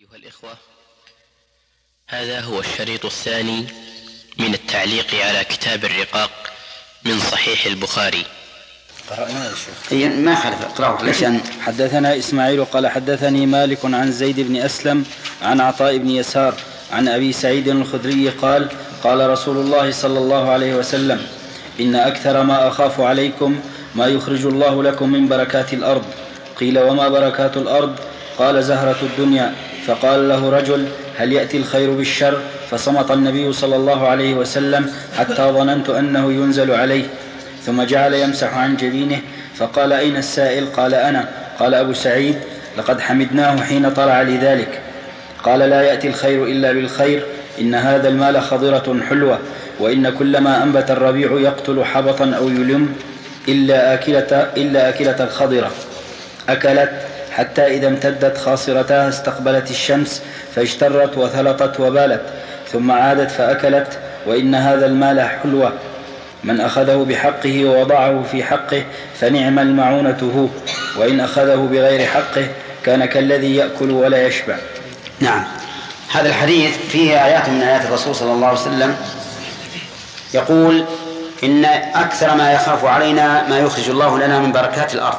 أيها الإخوة، هذا هو الشريط الثاني من التعليق على كتاب الرقاق من صحيح البخاري. قرأنا يا شيخ. ما خلف اقرأه علشان. حدثنا إسماعيل قال حدثني مالك عن زيد بن أسلم عن عطاء بن يسار عن أبي سعيد الخدري قال قال رسول الله صلى الله عليه وسلم: إن أكثر ما أخاف عليكم ما يخرج الله لكم من بركات الأرض. قيل: وما بركات الأرض؟ قال: زهرة الدنيا. فقال له رجل: هل يأتي الخير بالشر؟ فصمت النبي صلى الله عليه وسلم حتى ظننت أنه ينزل عليه، ثم جعل يمسح عن جبينه، فقال: أين السائل؟ قال: أنا. قال أبو سعيد: لقد حمدناه حين طلع لذلك. قال: لا يأتي الخير إلا بالخير، إن هذا المال خضرة حلوة، وإن كل ما أنبت الربيع يقتل حبطا أو يلم إلا أكلة الخضرة. أكلت حتى إذا امتدت خاصرتها استقبلت الشمس فاجترت وثلطت وبالت، ثم عادت فأكلت، وإن هذا المال حلوة، من أخذه بحقه ووضعه في حقه فنعم المعونة هو، وإن أخذه بغير حقه كان كالذي يأكل ولا يشبع. نعم، هذا الحديث فيه آيات من آيات الرسول صلى الله عليه وسلم، يقول: إن أكثر ما يخاف علينا ما يخرج الله لنا من بركات الأرض،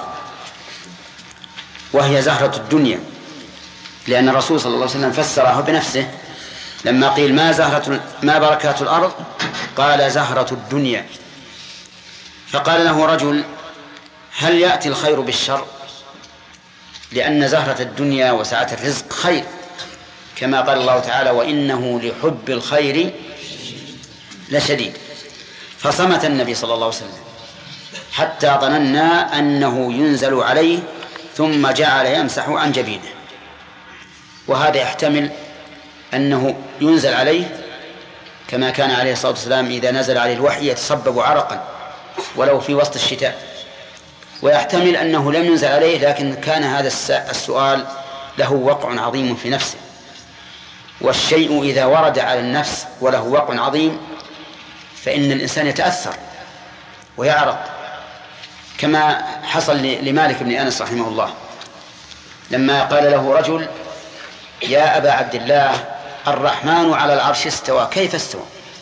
وهي زهرة الدنيا، لأن الرسول صلى الله عليه وسلم فسره بنفسه لما قيل ما بركات الأرض؟ قال: زهرة الدنيا. فقال له رجل: هل يأتي الخير بالشر؟ لأن زهرة الدنيا وسعة الرزق خير، كما قال الله تعالى: وإنه لحب الخير لشديد. فصمت النبي صلى الله عليه وسلم حتى ظننا أنه ينزل عليه، ثم جعل يمسح عن جبينه. وهذا يحتمل أنه ينزل عليه كما كان عليه الصلاة والسلام إذا نزل عليه الوحي يتصبب عرقا ولو في وسط الشتاء، ويحتمل أنه لم ينزل عليه لكن كان هذا السؤال له وقع عظيم في نفسه، والشيء إذا ورد على النفس وله وقع عظيم فإن الإنسان يتأثر ويعرق، كما حصل لمالك بن أنس رحمه الله لما قال له رجل: يا أبا عبد الله، الرحمن على العرش استوى، كيف استوى؟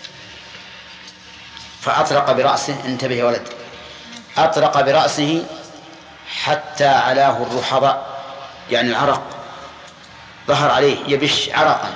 فأطرق برأسه، انتبه يا ولد، أطرق برأسه حتى علاه الرحضاء، يعني العرق ظهر عليه يبش عرقا،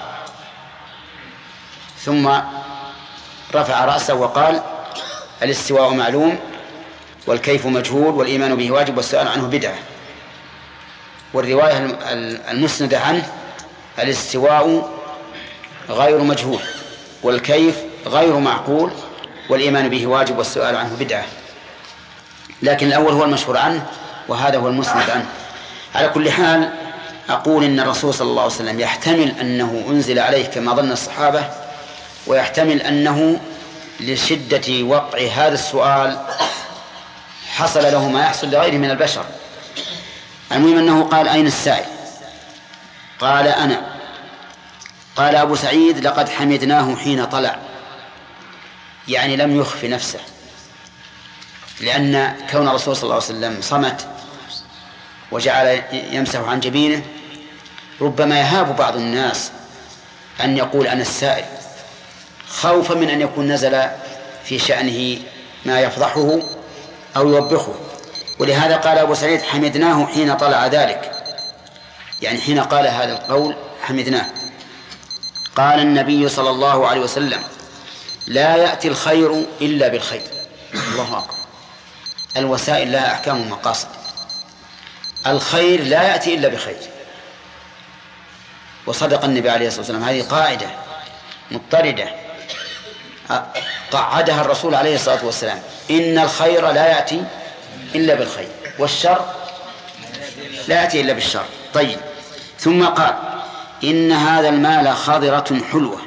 ثم رفع رأسه وقال: الاستواء معلوم والكيف مجهول والإيمان به واجب والسؤال عنه بدعة. والرواية المسندة عنه: الاستواء غير مجهول والكيف غير معقول والإيمان به واجب والسؤال عنه بدعة. لكن الأول هو المشهور عنه وهذا هو المسند عنه. على كل حال أقول إن الرسول صلى الله عليه وسلم يحتمل أنه أنزل عليه كما ظن الصحابة، ويحتمل أنه لشدة وقع هذا السؤال حصل له ما يحصل لغيره من البشر. المهم أنه قال: أين السائل؟ قال: أنا. قال أبو سعيد: لقد حمدناه حين طلع، يعني لم يخف نفسه، لأن كون الرسول صلى الله عليه وسلم صمت وجعل يمسح عن جبينه ربما يهاب بعض الناس أن يقول: أنا السائل، خوفا من أن يكون نزل في شأنه ما يفضحه أو يوبخه. ولهذا قال أبو سعيد: حمدناه حين طلع ذلك، يعني حين قال هذا القول حمدناه. قال النبي صلى الله عليه وسلم: لا يأتي الخير إلا بالخير. الله أكبر. الوسائل لها أحكام ومقاصد، الخير لا يأتي إلا بخير. وصدق النبي عليه الصلاة والسلام، هذه قاعدة مضطردة قعدها الرسول عليه الصلاة والسلام: إن الخير لا يأتي إلا بالخير، والشر لا يأتي إلا بالشر. طيب، ثم قال: إن هذا المال خضرة حلوة.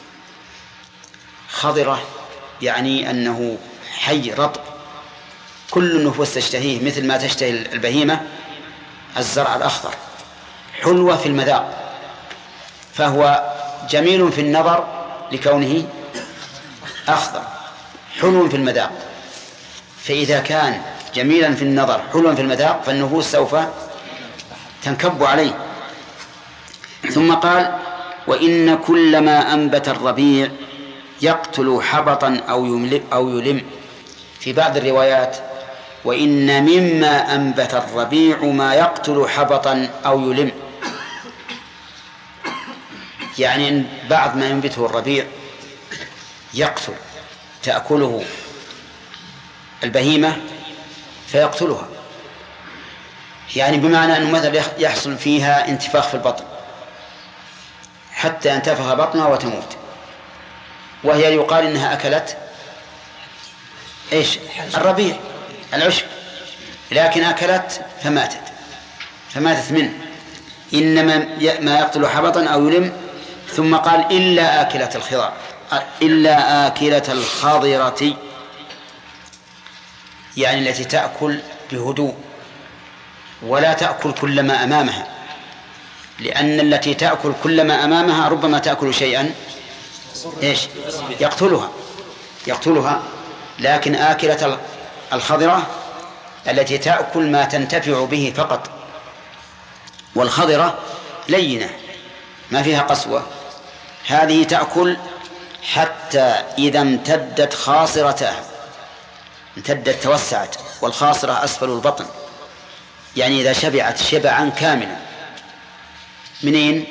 خضرة يعني أنه حي رطب، كل النفوس تشتهيه مثل ما تشتهي البهيمة الزرع الأخضر. حلوة في المذاق، فهو جميل في النظر لكونه أخضر، حلو في المذاق. فإذا كان جميلا في النظر حلوا في المذاق فالنفوس سوف تنكب عليه. ثم قال وإن كل ما أنبت الربيع يقتل حبطا أو يلم. في بعض الروايات وإن مما أنبت الربيع ما يقتل حبطا أو يلم، يعني إن بعض ما ينبته الربيع يقتل، تأكله البهيمة فيقتلها، يعني بمعنى أنه مثلا يحصل فيها انتفاخ في البطن حتى ينتفخ بطنها وتموت، وهي يقال إنها أكلت إيش؟ الربيع العشب، لكن أكلت فماتت منه. إنما ما يقتل حبطا أو يلم. ثم قال إلا آكلة الخاضرة، يعني التي تأكل بهدوء ولا تأكل كل ما أمامها، لأن التي تأكل كل ما أمامها ربما تأكل شيئا إيش؟ يقتلها. لكن آكلة الخضرة التي تأكل ما تنتفع به فقط، والخضرة لينة ما فيها قسوة، هذه تأكل حتى إذا امتدت خاصرتها، امتدت توسعت، والخاصرة أسفل البطن، يعني إذا شبعت شبعا كاملا. منين؟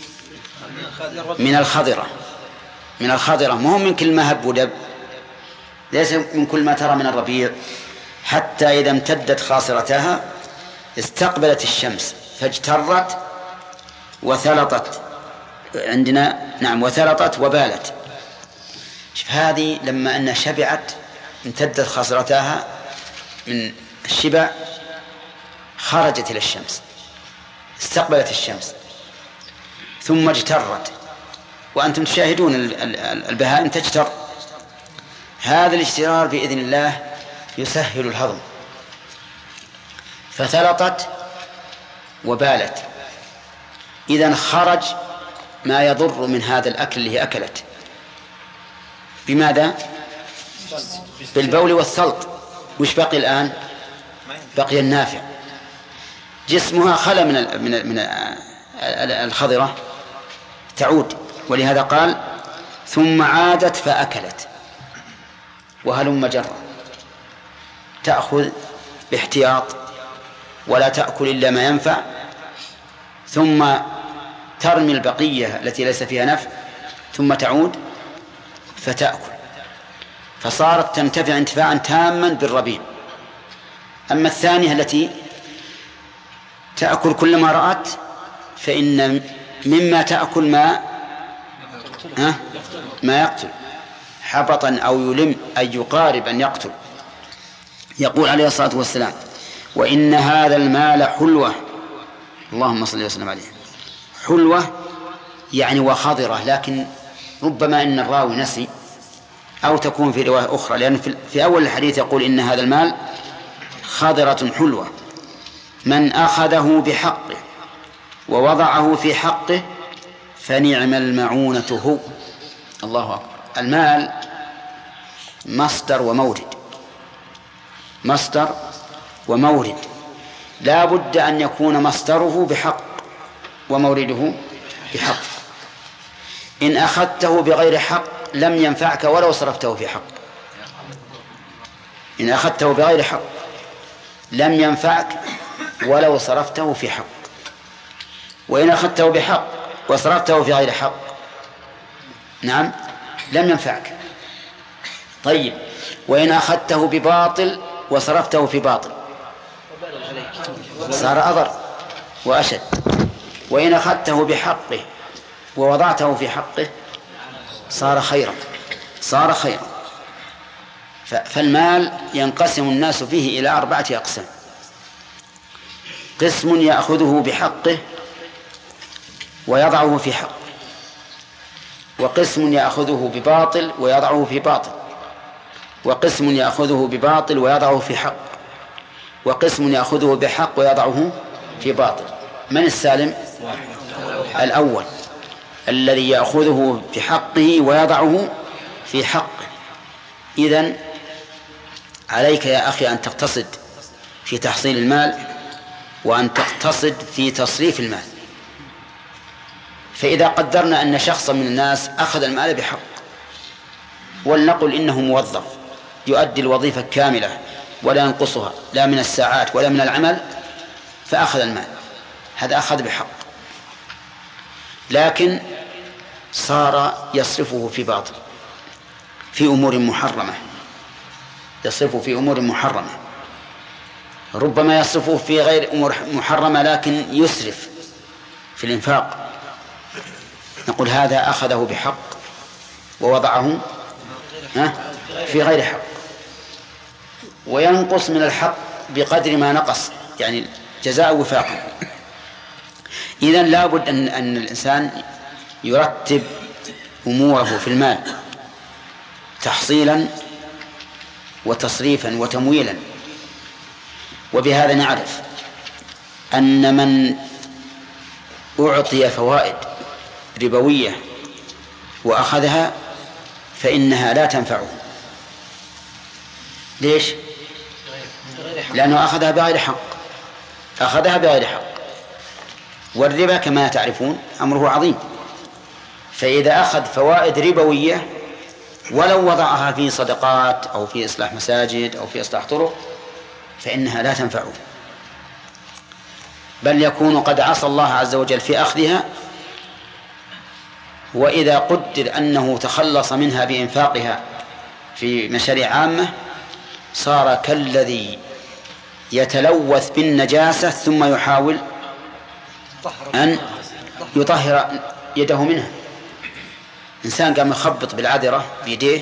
من الخضرة، مهم من كل ما هب ودب، ليس من كل ما ترى من الربيع. حتى إذا امتدت خاصرتها استقبلت الشمس فاجترت وثلطت، عندنا نعم وثلطت وبالت. هذه لما أنها شبعت امتدت خاصرتها من الشبع، خرجت إلى الشمس، استقبلت الشمس، ثم اجترت. وأنتم تشاهدون البهائم تجتر. هذا الاجترار بإذن الله يسهل الهضم، فثلطت وبالت، إذن خرج ما يضر من هذا الأكل اللي هي أكلت. بماذا؟ بالبول والسلط. وش بقي الآن؟ بقي النافع. جسمها خلا من الخضرة، تعود. ولهذا قال ثم عادت فأكلت. وهلم جرا، تأخذ باحتياط ولا تأكل إلا ما ينفع، ثم ترمي البقية التي ليس فيها نفع، ثم تعود فتأكل، فصارت تنتفع انتفاعا تاما بالربيع. أما الثانية التي تأكل كل ما رأت فإن مما تأكل ما يقتل حبطا أو يلم، أي يقارب أن يقتل. يقول عليه الصلاة والسلام وإن هذا المال حلوة، اللهم صل وسلم عليه، حلوة يعني وخضرة، لكن ربما إن الراوي نسي أو تكون في رواية أخرى، لأن في أول الحديث يقول إن هذا المال خضرة حلوة، من أخذه بحقه ووضعه في حقه فنعم المعونة هو. الله أكبر. المال مصدر ومورد، لا بد أن يكون مصدره بحق ومورده بحق. إن أخذته بغير حق لم ينفعك ولو صرفته في حق. إن أخذته بغير حق لم ينفعك ولو صرفته في حق، وإن أخذته بحق وصرفته في غير حق نعم لم ينفعك. طيب، وإن أخذته بباطل وصرفته في باطل صار أضر وأشد، وإن أخذته بحقه ووضعته في حقه صار خيرا. فالمال ينقسم الناس فيه إلى 4 أقسام: قسم يأخذه بحقه ويضعه في حقه، وقسم يأخذه بباطل ويضعه في باطل، وقسم يأخذه بباطل ويضعه في حق، وقسم يأخذه بحق ويضعه في باطل. من السالم؟ الأول الذي يأخذه بحقه ويضعه في حقه. إذن عليك يا أخي أن تقتصد في تحصيل المال وأن تقتصد في تصريف المال. فإذا قدرنا أن شخصا من الناس أخذ المال بحق، ولنقل إنه موظف يؤدي الوظيفة كاملة ولا ينقصها لا من الساعات ولا من العمل، فأخذ المال، هذا أخذ بحق، لكن صار يصرفه في باطل، في أمور محرمة، يصرفه في أمور محرمة، ربما يصرفه في غير أمور محرمة لكن يسرف في الإنفاق، نقول هذا أخذه بحق ووضعه في غير حق، وينقص من الحق بقدر ما نقص، يعني جزاء وفاقا. إذن لابد أن الإنسان يرتب أموره في المال تحصيلا وتصريفا وتمويلا. وبهذا نعرف أن من أعطي فوائد ربوية وأخذها فإنها لا تنفعه. ليش؟ لأنه أخذها بغير حق، أخذها بغير حق، والربا كما تعرفون أمره عظيم، فإذا أخذ فوائد ربوية ولو وضعها في صدقات أو في إصلاح مساجد أو في إصلاح طرق فإنها لا تنفعه، بل يكون قد عصى الله عز وجل في أخذها. وإذا قدر أنه تخلص منها بإنفاقها في مشاريع عامة صار كالذي يتلوث بالنجاسة ثم يحاول أن يطهر يده منها. إنسان قام يخبط بالعذرة بيديه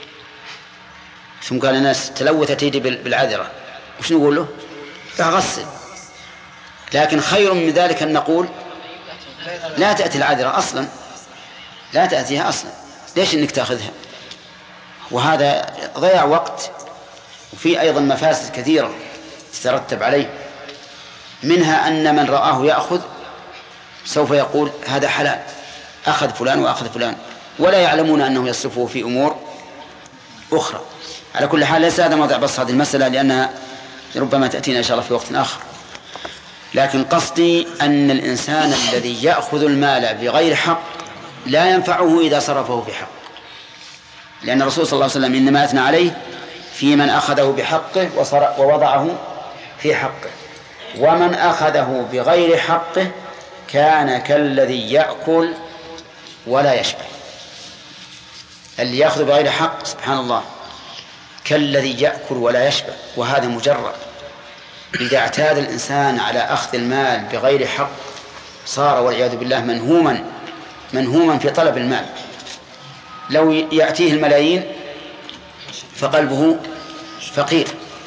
ثم قال الناس تلوثت يدي بالعذرة، وش نقول له؟ غسل. لكن خير من ذلك أن نقول لا تأتي العذرة أصلا، لا تأتيها أصلا، ليش إنك تأخذها؟ وهذا ضيع وقت، وفي أيضا مفاسد كثيرة تترتب عليه، منها أن من رآه يأخذ سوف يقول هذا حلال، أخذ فلان وأخذ فلان، ولا يعلمون أنه يصرفه في أمور أخرى. على كل حال ليس هذا موضع بس هذه المسألة، لأنها ربما تأتينا إن شاء الله في وقت آخر. لكن قصدي أن الإنسان الذي يأخذ المال بغير حق لا ينفعه إذا صرفه بحق، لأن الرسول صلى الله عليه وسلم إنما أثنى عليه في من أخذه بحقه ووضعه في حقه، ومن أخذه بغير حقه كان كالذي يأكل ولا يشبع. اللي يأخذ بغير حق سبحان الله كالذي يأكل ولا يشبع، وهذا مجرد. إذا اعتاد الإنسان على أخذ المال بغير حق صار والعياذ بالله منهوما في طلب المال. لو يأتيه الملايين فقلبه فقير،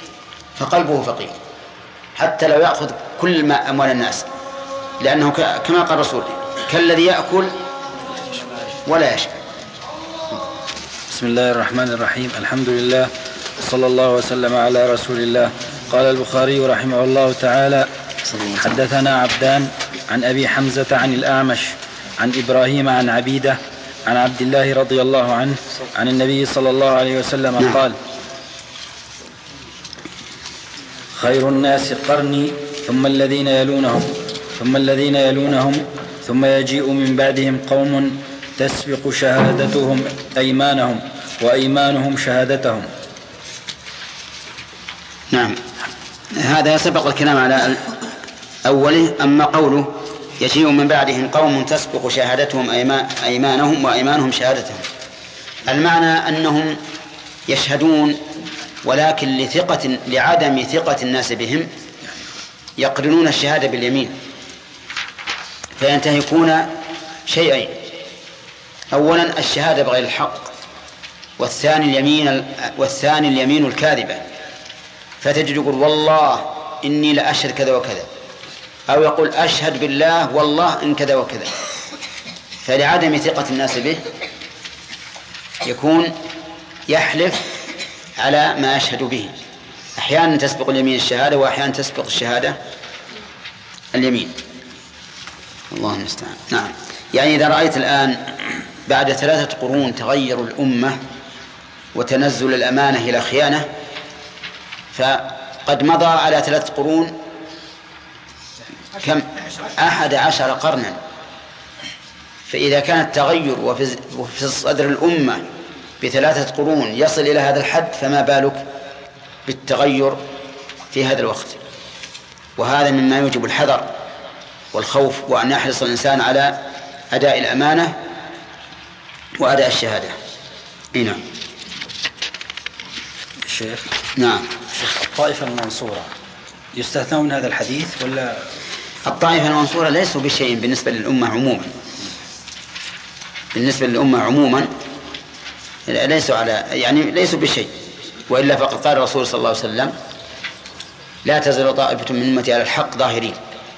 حتى لو يأخذ كل ما أموال الناس، لأنه كما قال الرسول كالذي يأكل ولا يشبع. بسم الله الرحمن الرحيم، الحمد لله صلى الله وسلم على رسول الله. قال البخاري رحمه الله تعالى: حدثنا عبدان عن أبي حمزة عن الأعمش عن إبراهيم عن عبيدة عن عبد الله رضي الله عنه عن النبي صلى الله عليه وسلم قال: خير الناس قرني ثم الذين يلونهم ثم الذين يلونهم ثم يجيء من بعدهم قوم تسبق شهادتهم أيمانهم وأيمانهم شهادتهم. نعم، هذا سبق الكلام على أوله. أما قوله يجيء من بعدهم قوم تسبق شهادتهم أيمانهم وأيمانهم شهادتهم، المعنى أنهم يشهدون ولكن لعدم ثقة الناس بهم يقرنون الشهادة باليمين، فينتهكون شيئين: أولا الشهادة بغير الحق، والثاني اليمين الكاذبة. فتجد يقول والله إني لأشهد كذا وكذا، أو يقول أشهد بالله والله إن كذا وكذا، فلعدم ثقة الناس به يكون يحلف على ما يشهد به. أحيانا تسبق اليمين الشهادة، وأحيانا تسبق الشهادة اليمين. الله المستعان. نعم، يعني إذا رأيت الآن بعد 3 قرون تغير الأمة وتنزل الأمانة إلى خيانة، فقد مضى على 3 قرون كم؟ 11 قرنا فإذا كان التغير وفي صدر الأمة ب3 قرون يصل إلى هذا الحد، فما بالك بالتغير في هذا الوقت. وهذا مما يوجب الحذر والخوف، وأن يحرص الإنسان على أداء الأمانة وأداء الشهادة. نعم. الشيخ. نعم. الطائفة المنصورة يستثنون من هذا الحديث ولا؟ الطائفة المنصورة ليسوا بشيء بالنسبة للأمة عموما. بالنسبة للأمة عموما ليسوا بشيء، وإلا فقد قال الرسول صلى الله عليه وسلم: لا تزال طائفة من أمتي على الحق ظاهرين.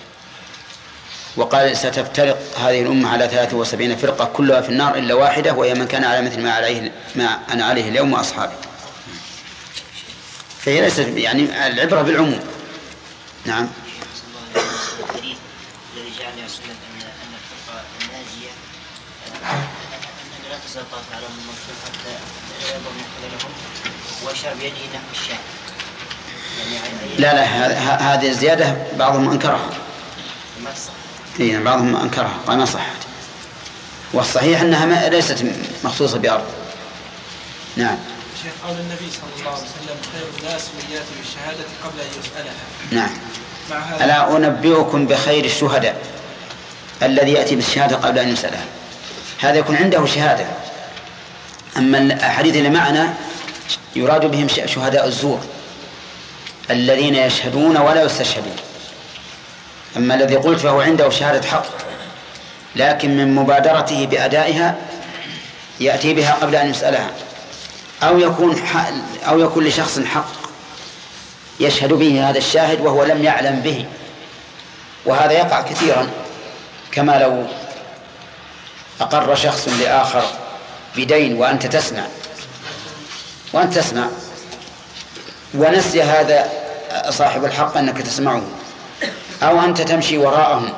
وقال: ستفترق هذه الأمة على 73 فرقة كلها في النار إلا واحدة، وهي من كان على مثل ما أنا عليه اليوم وأصحابي. فهي ليست العبرة بالعموم. نعم. الحديث الذي جعل سنة أن الفرقة الناجية أن لا تزال طائفة على المنصور حتى لا يضرن خلالهم، وأشار بيده نحو الشام. لا هذه الزيادة بعضهم أنكرها. بعضهم أنكرها قال ما صحت، والصحيح أنها ليست مخصوصة بأرض. نعم. شيخ، قول النبي صلى الله عليه وسلم: خير الناس من يأتي بالشهادة قبل أن يسألها. نعم. ألا أنبئكم بخير الشهداء الذي يأتي بالشهادة قبل أن يسألها، هذا يكون عنده شهادة. أما الأحاديث اللي معنا يراد بهم شهداء الزور الذين يشهدون ولا يستشهدون. أما الذي قلت فهو عنده شهادة حق، لكن من مبادرته بأدائها يأتي بها قبل أن يسألها، أو يكون لشخص حق يشهد به هذا الشاهد وهو لم يعلم به، وهذا يقع كثيرا. كما لو أقر شخص لآخر بدين وأنت تسمع ونسي هذا صاحب الحق أنك تسمعه، أو أنت تمشي وراءه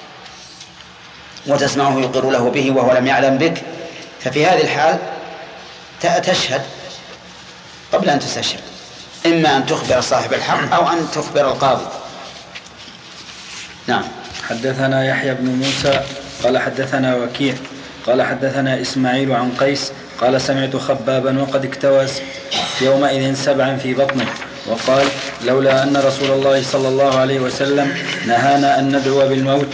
وتسمعه يقر له به وهو لم يعلم بك، ففي هذه الحال تشهد قبل أن تستشهد، إما أن تخبر صاحب الحق أو أن تخبر القاضي. نعم. حدثنا يحيى بن موسى قال حدثنا وكيع قال حدثنا إسماعيل عن قيس قال: سمعت خبابا وقد اكتوى يومئذ 7 في بطنه، وقال: لولا أن رسول الله صلى الله عليه وسلم نهانا أن ندعو بالموت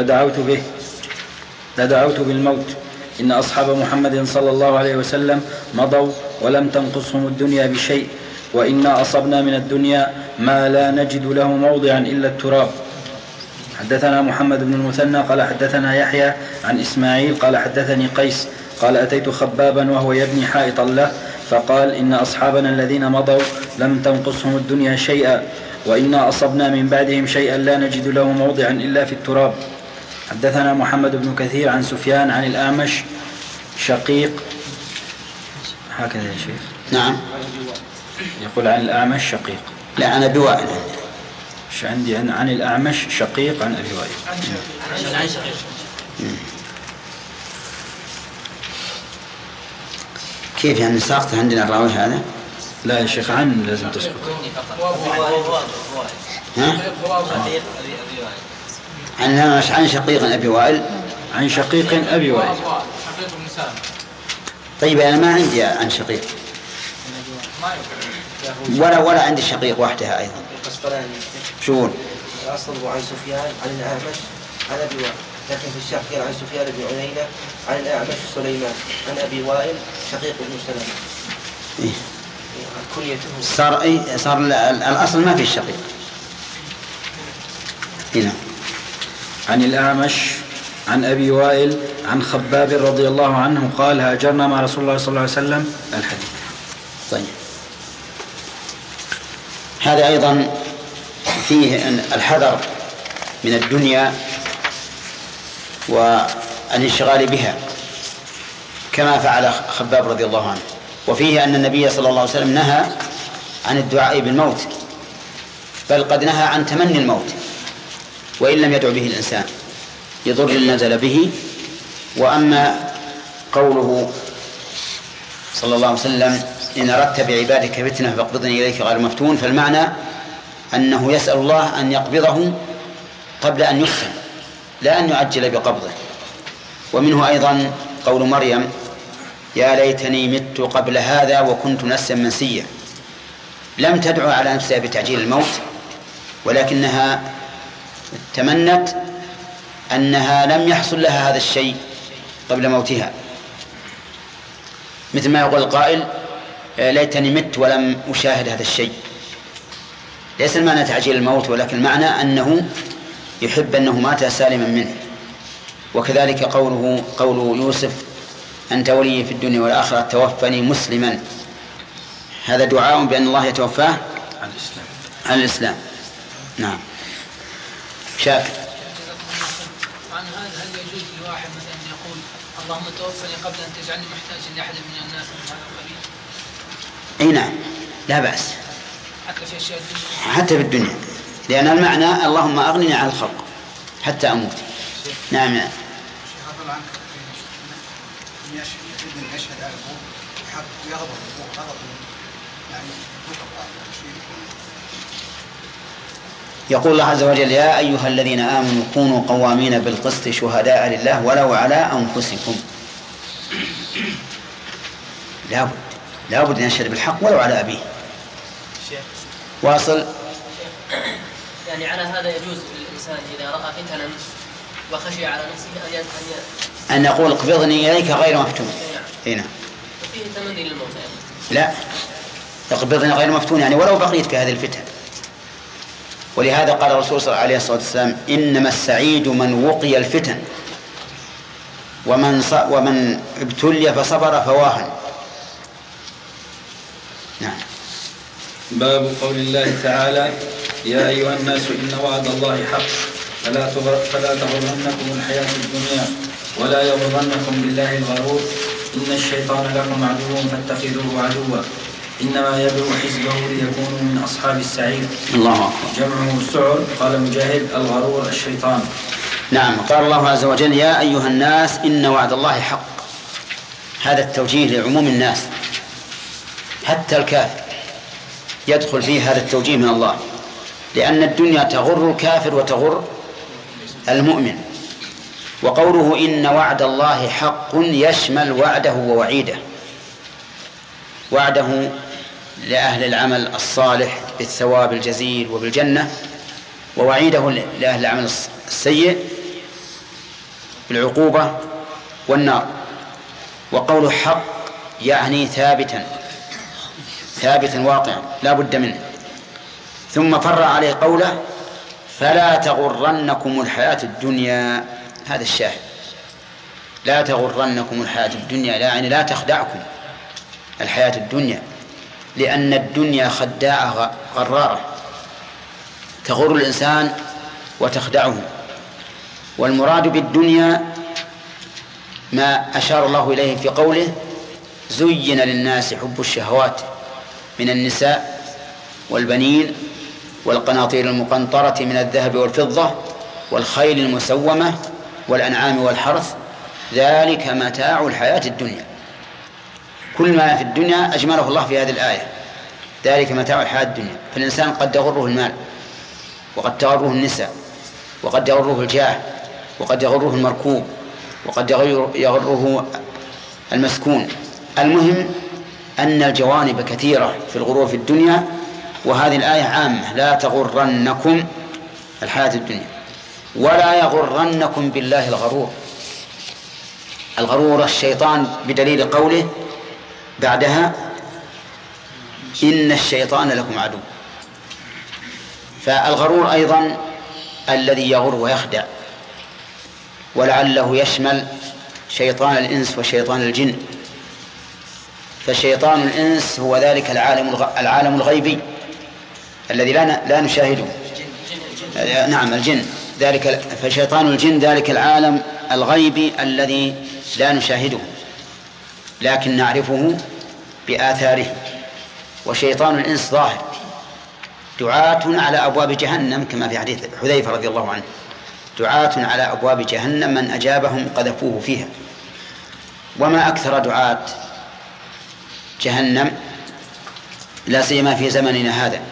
لدعوت بالموت. إن أصحاب محمد صلى الله عليه وسلم مضوا ولم تنقصهم الدنيا بشيء، وإنا أصبنا من الدنيا ما لا نجد له موضعا إلا التراب. حدثنا محمد بن المثنى قال حدثنا يحيى عن إسماعيل قال حدثني قيس قال: أتيت خبابا وهو يبني حائطا له، فقال: إن أصحابنا الذين مضوا لم تنقصهم الدنيا شيئا، وإنا أصبنا من بعدهم شيئا لا نجد له موضعا إلا في التراب. حدثنا محمد بن كثير عن سفيان عن الأعمش شقيق، هكذا يا شيخ. نعم. يقول عن الأعمش شقيق. لا، أنا بوائل. عندي عن الأعمش شقيق عن أبي وائل. كيف يعني ساقط عندنا الراوي هذا؟ لا يا شيخ، عن لازم تسقط. عن شقيق أبي وائل. عن شقيق أبي وائل. طيب أنا ما عندي عن شقيق ولا عندي شقيق وحدها أيضا. شو الأصل عن سفيان عن الأعمش عن أبي وائل، لكن في الشرح قال عن سفيان بن عيينة عن الأعمش سليمان عن أبي وائل شقيق بن سلمة. صار الأصل ما في الشقيق هنا. عن الأعمش عن أبي وائل عن خباب رضي الله عنه قال: هاجرنا مع رسول الله صلى الله عليه وسلم. الحديث. طيب، هذا أيضا فيه الحذر من الدنيا والانشغال بها كما فعل خباب رضي الله عنه. وفيه أن النبي صلى الله عليه وسلم نهى عن الدعاء بالموت، بل قد نهى عن تمني الموت وإن لم يدعو به الإنسان يضر نزل به. وأما قوله صلى الله عليه وسلم: إن أردت بعبادك فتنة فاقبضني إليك غير مفتون، فالمعنى أنه يسأل الله أن يقبضه قبل أن يفتن، لا أن يعجل بقبضه. ومنه أيضا قول مريم يا ليتني مت قبل هذا وكنت نسيا منسيا. لم تدعو على نفسها بتعجيل الموت، ولكنها تمنت أنها لم يحصل لها هذا الشيء قبل موتها، مثل ما يقول القائل ليتني مت ولم أشاهد هذا الشيء. ليس المعنى تعجيل الموت، ولكن المعنى أنه يحب أنه مات سالما منه. وكذلك قول يوسف أنت ولي في الدنيا والآخرة توفني مسلما، هذا دعاء بأن الله يتوفاه على الإسلام. نعم. شاكر. عن هذا هل يجوز لواحد مثلا يقول اللهم توفني قبل أن تجعلني محتاجا لأحد من الناس من هذا القبيل؟ أي نعم، لا بأس حتى في أشياء الدنيا، حتى في الدنيا، لأن المعنى اللهم أغنني عن الخلق حتى أموت. نعم. هذا عنك يشهد على أبوه يغضب يعني يقول الله عز وجل يا أيها الذين آمنوا كونوا قوامين بالقسط شهداء لله ولو على أنفسكم. لابد أن يشهد بالحق ولو على أبيه. واصل. يعني على هذا يجوز للإنسان إذا رأى فتنا وخشي على نفسه أن يقول اقبضني إليك غير مفتون. هنا فيه تمني للموت. لا، اقبضني غير مفتون يعني ولو بقيت في هذه الفتن. ولهذا قال الرسول صلى الله عليه وسلم إنما السعيد من وقي الفتن ومن ابتلي فصبر فواهن. نعم. باب قول الله تعالى يا أيها الناس إن وعد الله حق فلا تغرنكم الحياة الدنيا ولا يغرنكم بالله الغرور إن الشيطان لكم عدو فاتخذوه عدوا إنما يدعو حزبه ليكونوا من أصحاب السعير. الله أكبر. جمعه السعر. قال مجاهد الغرور الشيطان. نعم. قال الله عز وجل يا أيها الناس إن وعد الله حق. هذا التوجيه لعموم الناس، حتى الكافر يدخل فيه هذا التوجيه من الله، لأن الدنيا تغر الكافر وتغر المؤمن. وقوله إن وعد الله حق يشمل وعده ووعيده. وعده لأهل العمل الصالح بالثواب الجزيل وبالجنة، ووعيده لأهل العمل السيء بالعقوبة والنار. وقوله حق يعني ثابتا واقعا لا بد منه. ثم فرع عليه قوله فلا تغرنكم الحياة الدنيا. هذا الشاهد، لا تغرنكم الحياة الدنيا، يعني لا تخدعكم الحياة الدنيا، لأن الدنيا خداعة غرارة تغر الإنسان وتخدعه. والمراد بالدنيا ما أشار الله إليه في قوله زين للناس حب الشهوات من النساء والبنين والقناطير المقنطرة من الذهب والفضة والخيل المسومة والأنعام والحرث ذلك متاع الحياة الدنيا. كل ما في الدنيا أجمله الله في هذه الآية، ذلك متاع الحياة الدنيا. فالإنسان قد يغره المال، وقد تغره النساء، وقد يغره الجاه، وقد يغره المركوب، وقد يغره المسكون. المهم أن الجوانب كثيرة في الغرور في الدنيا، وهذه الآية عامة لا تغرنكم الحياة الدنيا ولا يغرنكم بالله الغرور. الغرور الشيطان بدليل قوله بعدها إن الشيطان لكم عدو. فالغرور أيضا الذي يغر ويخدع، ولعله يشمل شيطان الإنس وشيطان الجن. فشيطان الإنس هو ذلك العالم الغيبي الذي لا نشاهده. نعم الجن ذلك. فشيطان الجن ذلك العالم الغيبي الذي لا نشاهده لكن نعرفه بآثاره. وشيطان الإنس ظاهر، دعاة على أبواب جهنم كما في حديث حذيفة رضي الله عنه، دعاة على أبواب جهنم من أجابهم قذفوه فيها. وما أكثر دعاة جهنم لا سيما في زمننا هذا.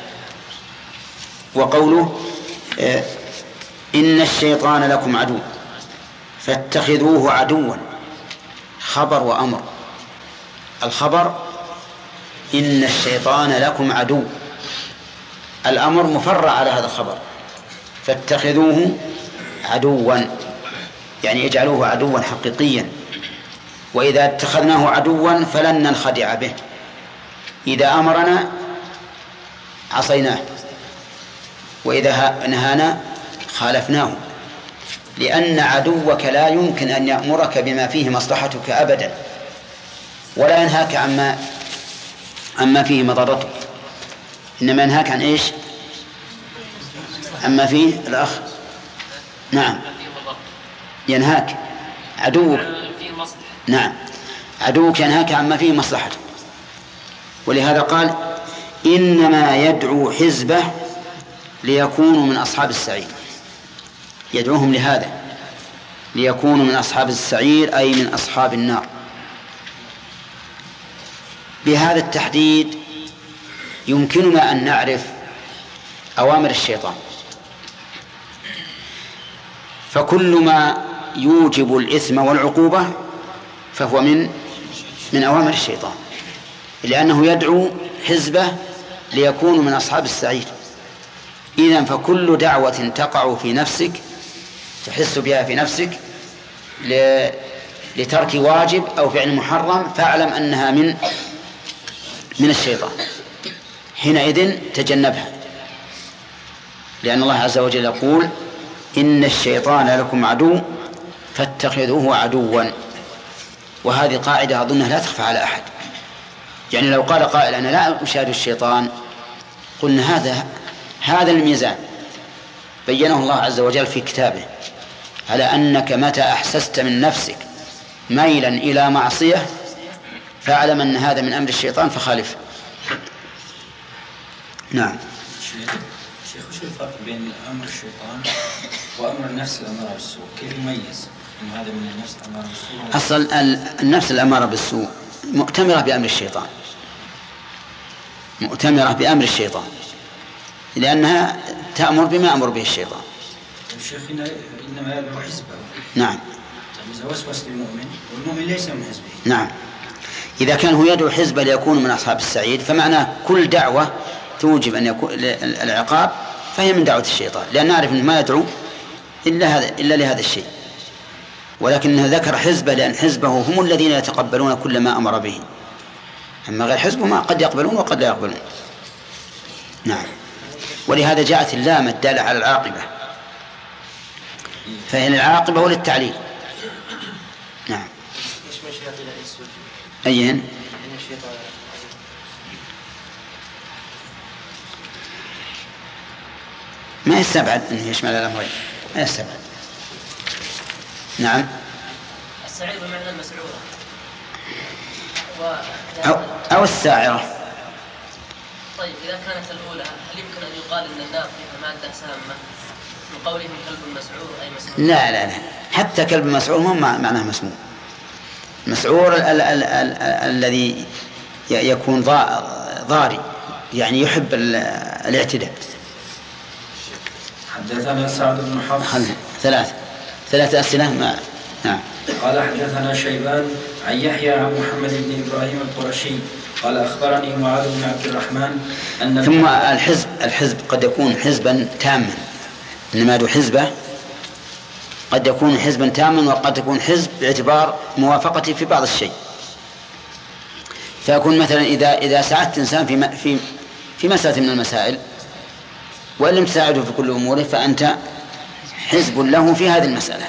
وقوله إن الشيطان لكم عدو، فاتخذوه عدوا، خبر وأمر. الخبر إن الشيطان لكم عدو، الأمر مفرع على هذا الخبر، فاتخذوه عدوا يعني اجعلوه عدوا حقيقيا. وإذا اتخذناه عدوا فلن ننخدع به، إذا أمرنا عصيناه، وإذا نهانا خالفناه، لأن عدوك لا يمكن أن يأمرك بما فيه مصلحتك أبدا، ولا ينهاك عما فيه مضرتك، إنما ينهاك عن إيش؟ عما فيه الأخ نعم ينهاك عدوك، نعم عدوك ينهاك عما فيه مصلحتك. ولهذا قال إنما يدعو حزبه ليكونوا من أصحاب السعير، يدعوهم لهذا ليكونوا من أصحاب السعير أي من أصحاب النار. بهذا التحديد يمكننا أن نعرف أوامر الشيطان، فكل ما يوجب الإثم والعقوبة فهو من أوامر الشيطان، لأنه يدعو حزبه ليكونوا من أصحاب السعير. إذن فكل دعوة تقع في نفسك تحس بها في نفسك لترك واجب أو فعل محرم فاعلم أنها من الشيطان، حينئذ تجنبها، لأن الله عز وجل يقول إن الشيطان لكم عدو فاتخذوه عدوا. وهذه قاعدة أظنها لا تخفى على أحد، يعني لو قال قائل أنا لا أشاهد الشيطان قلنا هذا الميزان بينه الله عز وجل في كتابه، على أنك متى أحسست من نفسك ميلا إلى معصية فاعلم أن هذا من أمر الشيطان فخالفه. نعم. شيخ وش الفرق بين أمر الشيطان وأمر النفس الأمارة بالسوء؟ كيف يميز أن هذا من النفس الأمارة بالسوء؟ أصل النفس الأمارة بالسوء مؤتمرة بأمر الشيطان، مؤتمرة بأمر الشيطان، لأنها تأمر بما أمر به الشيطان. الشيخ إنما يدعو حزبه. نعم. إذا وسوس للمؤمن والمؤمن ليس من حزبه. نعم. إذا كان هو يدعو حزبه ليكون من أصحاب السعيد فمعناه كل دعوة توجب أن يكون العقاب فهي من دعوة الشيطان، لأن نعرف أنه ما يدعو إلا لهذا الشيء، ولكنه ذكر حزبه لأن حزبه هم الذين يتقبلون كل ما أمر به، أما غير حزبه ما قد يقبلون وقد لا يقبلون. نعم. ولهذا جاءت اللام الدالة على العاقبة، فهي العاقبة وللتعليل. نعم. أيهن؟ ما يستبعد أنه يشمل الأمرين، ما يستبعد. نعم. السعير بمعنى المسعورة أو الساعرة. طيب إذا كانت الأولى هل يمكن أن يقال أن النار فيها مادة سامة من قولهم كلب مسعور أي مسعور؟ لا حتى كلب مسعور مو معناه مسموم. مسعور الذي يكون ضاري يعني يحب الاعتداء. حدثنا سعد بن حفص. ثلاث أسئلة ما. نعم. قال حدثنا شيبان عن يحيى عن محمد بن إبراهيم القرشي قال أخبرني معاذ بن عبد الرحمن أن ثم الحزب قد يكون حزبا تاما، إنما يدعو حزبه قد يكون حزبا تاما وقد يكون حزب باعتبار موافقته في بعض الشيء، فيكون مثلا إذا ساعدت إنسان في مسألة من المسائل وإن لم تساعده في كل أموره فأنت حزب له في هذه المسألة.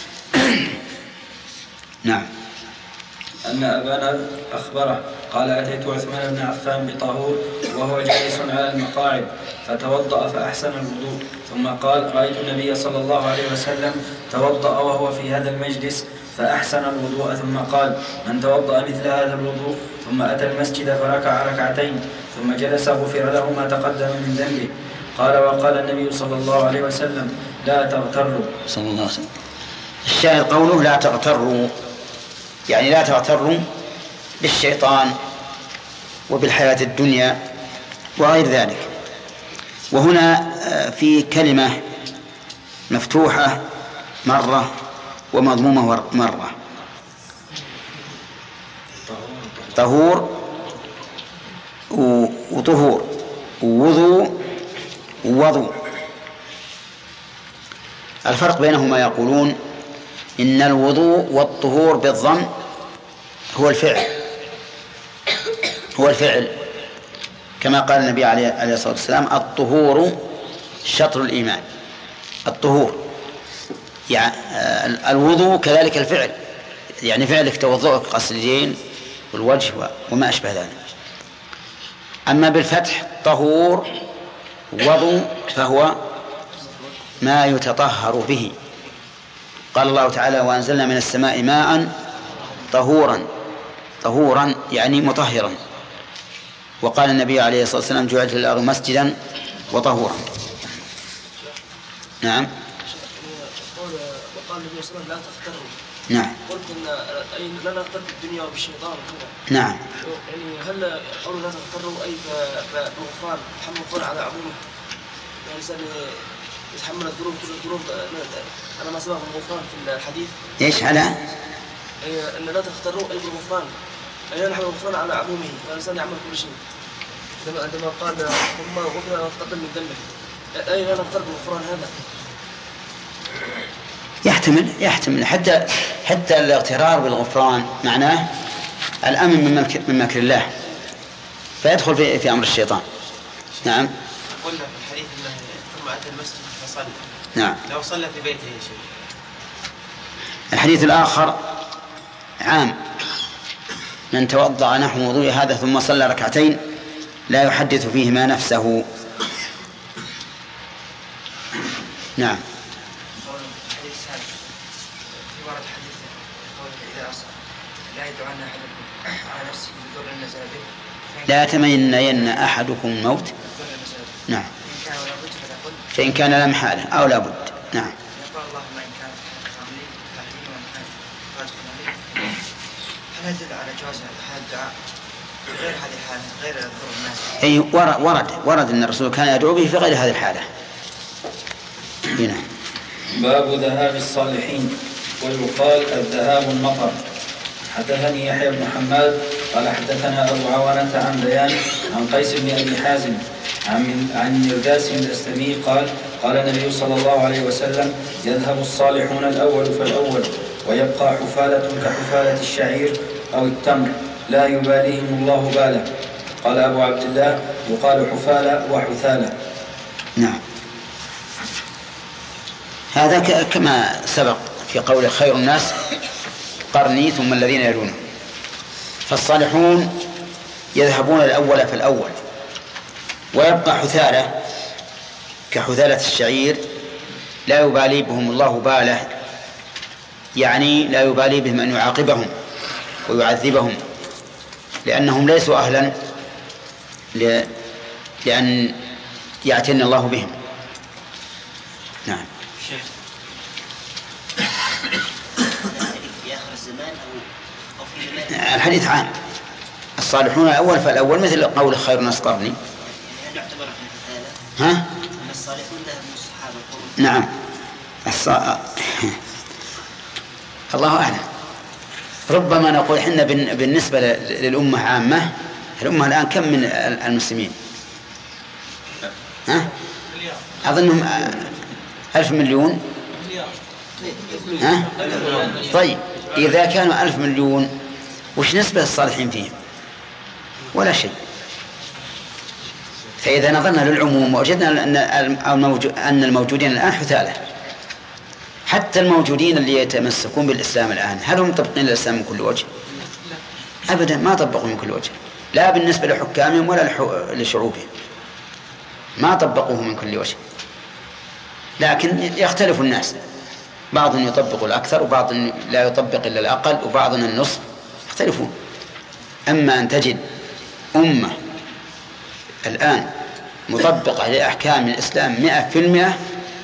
نعم. أن أبانا أخبره قال أتيت عثمان بن عفان بطهور وهو جالس على المقاعد فتوضأ فأحسن الوضوء، ثم قال رأيت النبي صلى الله عليه وسلم توضأ وهو في هذا المجلس فأحسن الوضوء، ثم قال من توضأ مثل هذا الوضوء ثم أتى المسجد فركع ركعتين ثم جلس غفر له ما تقدم من ذنبه. قال وقال النبي صلى الله عليه وسلم لا تغتروا صلى الله عليه وسلم. الشاهد قوله لا تغتروا، يعني لا تغتروا بالشيطان وبالحياة الدنيا وغير ذلك. وهنا في كلمة مفتوحة مرة ومضمومة مرة. طهور وطهور ووضوء ووضوء. الفرق بينهما يقولون إن الوضوء والطهور بالضم هو الفعل كما قال النبي عليه الصلاة والسلام: الطهور شطر الإيمان. الطهور يعني الوضوء كذلك الفعل، يعني فعلك توضؤك غسل اليدين والوجه وما أشبه ذلك. أما بالفتح طهور وضوء فهو ما يتطهر به. قال الله تعالى: وأنزلنا من السماء ماء طهورا يعني مطهرا. وقال النبي عليه الصلاة والسلام: جعلت الأرض مسجدا وطهورا. نعم. وقال النبي صلى الله عليه وسلم: لا تغتروا. نعم. قلت إن لا نغتر بالدنيا وبالشيطان. نعم. يعني هل قولوا لا تغتروا أي بغفران تحمل الغفران على عمومه؟ يعني الإنسان يتحمل الذنوب كل الذنوب على ما سبق الغفران في الحديث. إيش على؟ أن لا تغتروا أي بالغفران، أي نحمل الغفران على عمومه، فالإنسان يعمل كل شيء. عندما قال: ثم غفر ما تقدم من ذنبه، أي لا نغتر بالغفران هذا؟ يحتمل حتى الاغترار بالغفران معناه الأمن من مكر الله، فيدخل في أمر الشيطان. نعم. قلنا في الحديث أنه ثم أتى المسجد فصلى. نعم. لو صلى في بيته يا شيخ. الحديث الآخر عام: من توضأ نحو وضوء هذا ثم صلى ركعتين لا يحدث فيهما نفسه. نعم. لا يتمنين أحدكم الموت. نعم. فإن كان لا محالة أو لا بد. نعم. هل يدل على جواز الدعاء غير هذه الحالة غير ظهور الناس؟ أي ورد أن الرسول كان يدعو به في غير هذه الحالة. هنا باب ذهاب الصالحين. ويقال الذهاب المطر. حدثني يحيى بن حماد قال حدثنا أبو عوانة عن بيان عن قيس بن أبي حازم عن مرداس الأسلمي قال النبي صلى الله عليه وسلم: يذهب الصالحون الأول فالأول ويبقى حفالة كحفالة الشعير أو التمر لا يباليهم الله باله. قال أبو عبد الله: يقال حفالة وحثالة. نعم. هذا كما سبق في قول خير الناس قرني ثم الذين يلونه. فالصالحون يذهبون الأول فالأول ويبقى حثالة كحثالة الشعير لا يبالي بهم الله باله، يعني لا يبالي بهم أن يعاقبهم ويعذبهم لأنهم ليسوا أهلا لأن يعتني الله بهم. نعم. الحديث عام: الصالحون الأول فالأول، مثل قول خير الناس قرني. ها؟ الصالحون ذهب من الصحابة. نعم. الله أعلم. ربما نقول إحنا بالنسبة للأمة عامة. الأمة الآن كم من المسلمين؟ ها؟ أظنهم 1,000 مليون. ها؟ طيب إذا كانوا 1,000 مليون وش نسبة الصالحين فيهم؟ ولا شيء. فإذا نظرنا للعموم وجدنا أن الموجودين الآن حثالة. حتى الموجودين اللي يتمسكون بالإسلام الآن هل هم طبقين الإسلام من كل وجه؟ أبدا ما طبقوا من كل وجه، لا بالنسبة لحكامهم ولا لشعوبهم، ما طبقوه من كل وجه. لكن يختلف الناس، بعضهم يطبق الأكثر وبعض لا يطبق إلا الأقل وبعضنا النصف، يختلفون. أما أن تجد أمة الآن مطبقة لأحكام الإسلام 100%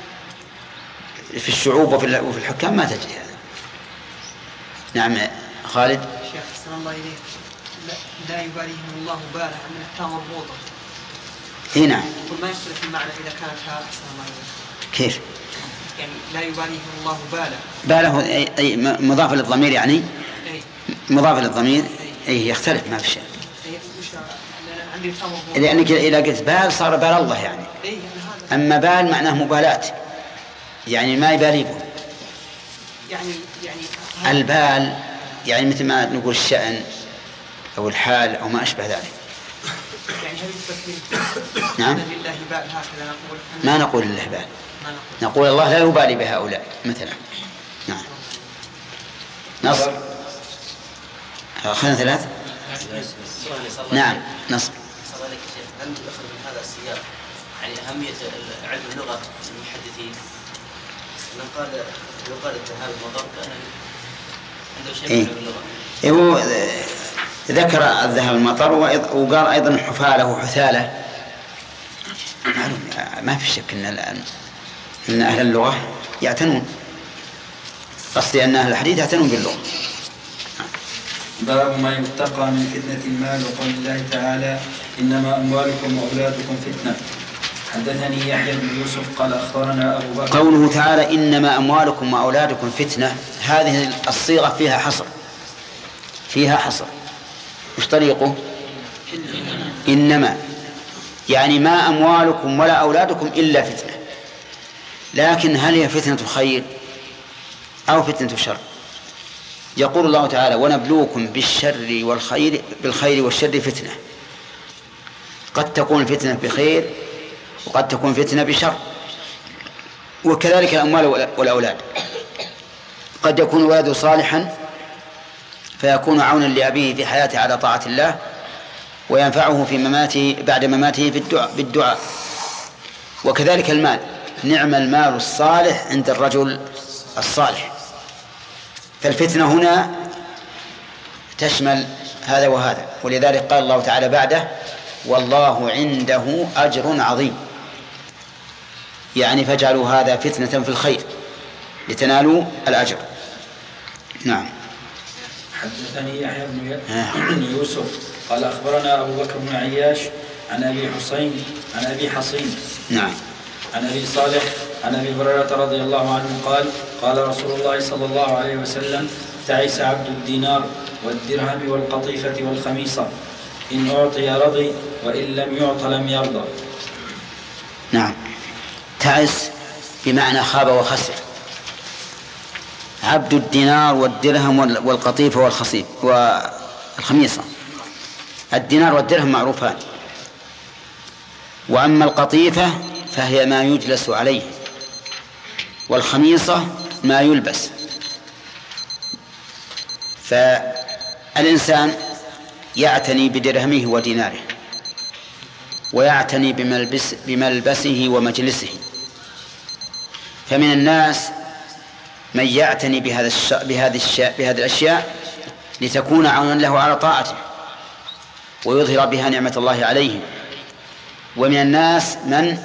في الشعوب وفي الحكام ما تجد هذا. نعم خالد. شيخ أحسن الله إليك، لا يباليهم الله باله من التام مربوطة. نعم. وما يختلف المعنى إذا كانت أحسن الله إليك. كيف؟ يعني لا يباليهم الله بالا. باله أي مضاف للضمير يعني مضاف للضمير أي يختلف ما في شيء. لأنك إذا قلت بال صار بال الله يعني. أما بال معناه مبالاة يعني ما يبالي به. يعني البال يعني مثل ما نقول الشأن أو الحال أو ما أشبه ذلك. يعني هل يثبت نعم. لله بال هكذا نقول؟ ما نقول لله بال، نقول الله لا يبالي بهؤلاء مثلا. نعم. نصر. أخذنا 3. نعم نصر. هل يخرج من هذا السياق يعني أهمية علم اللغة للمحدثين؟ لو قال الذهاب المضر كان عنده شيء من اللغة. ذكر الذهب المطر وقال أيضا الحفالة وحثالة. ما في شك إن أهل اللغة يعتنون، قصدي أن أهل الحديث يعتنون باللغة. باب ما يتقى من فتنة المال وقول الله تعالى إنما أموالكم وأولادكم فتنة. حدثني يحيى بن يوسف قال أخبرنا أبو بكر. قوله تعالى إنما أموالكم وأولادكم فتنة، هذه الصيغة فيها حصر. وش طريقه؟ إنما يعني ما أموالكم ولا أولادكم إلا فتنة، لكن هل هي فتنة خير أو فتنة شر؟ يقول الله تعالى ونبلوكم بالخير والشر فتنة. قد تكون فتنة بخير وقد تكون فتنة بشر. وكذلك الأموال والأولاد، قد يكون ولده صالحا فيكون عونا لأبيه في حياته على طاعة الله وينفعه في مماته بعد مماته بالدعاء. وكذلك المال، نعم المال الصالح عند الرجل الصالح. فالفتنة هنا تشمل هذا وهذا، ولذلك قال الله تعالى بعده والله عنده أجر عظيم، يعني فاجعلوا هذا فتنة في الخير لتنالوا الأجر. نعم. حدثني يحيى بن يوسف قال أخبرنا أبو بكر بن عياش عن أبي حصين نعم عن أبي صالح عن أبي هريرة رضي الله عنه قال رسول الله صلى الله عليه وسلم تعس عبد الدينار والدرهم والقطيفة والخميصة، إن أعطي رضي وإن لم يعط لم يرضى. نعم. تعس بمعنى خاب وخسر. عبد الدينار والدرهم والقطيفة والخميصة. الدينار والدرهم معروفان، وأما القطيفة فهي ما يجلس عليه، والخميصة ما يلبس. فالإنسان يعتني بدرهمه وديناره، ويعتني بملبسه ومجلسه. فمن الناس من يعتني بهذه الأشياء لتكون عونا له على طاعته ويظهر بها نعمة الله عليه. ومن الناس من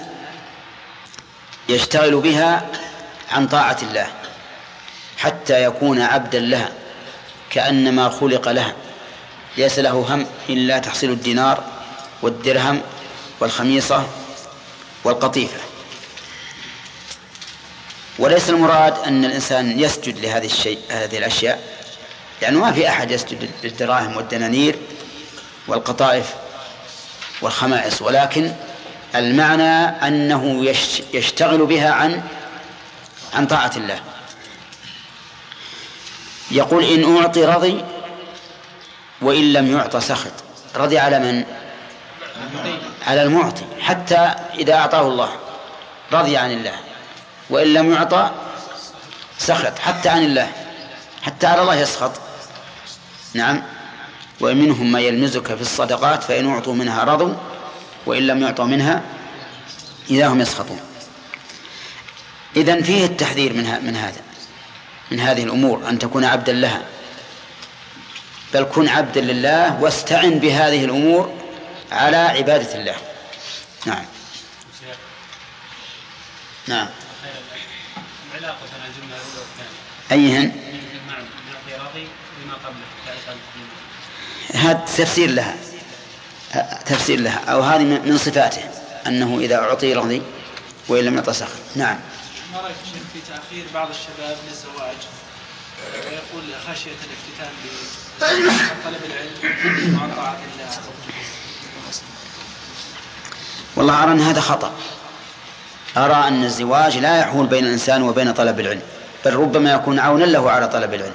يشتغل بها عن طاعة الله حتى يكون عبدا لها كأنما خلق لها، ليس له هم إلا تحصيل الدينار والدرهم والخميصة والقطيفة. وليس المراد أن الإنسان يسجد هذه الأشياء، لأنه ما في أحد يسجد للدراهم والدنانير والقطائف والخمائص، ولكن المعنى أنه يشتغل بها عن طاعة الله. يقول إن أعطي رضي وإن لم يعط سخط. رضي على من؟ على المعطي، حتى إذا أعطاه الله رضي عن الله، وإن لم يعطى سخط حتى عن الله، حتى على الله يسخط. نعم. ومنهم ما يلمزك في الصدقات فإن أعطوا منها رضوا وإن لم يعطوا منها إذا هم يسخطون. إذن فيه التحذير من هذه الأمور، أن تكون عبدا لها، بل كن عبدا لله واستعن بهذه الأمور على عبادة الله. نعم. نعم. العلاقة بين الجملة الأولى والثانية أيهن؟ راضي بما قبله. هذا تفسير لها أو هذه من صفاته أنه إذا أعطي رضي وإن لم يعط سخط. نعم. ما رأيك في تأخير بعض الشباب للزواج ويقول خشية الافتتان بطلب العلم مع طاعة الله؟ والله أرى أن هذا خطأ. أرى أن الزواج لا يحول بين الإنسان وبين طلب العلم، بل ربما يكون عونا له على طلب العلم.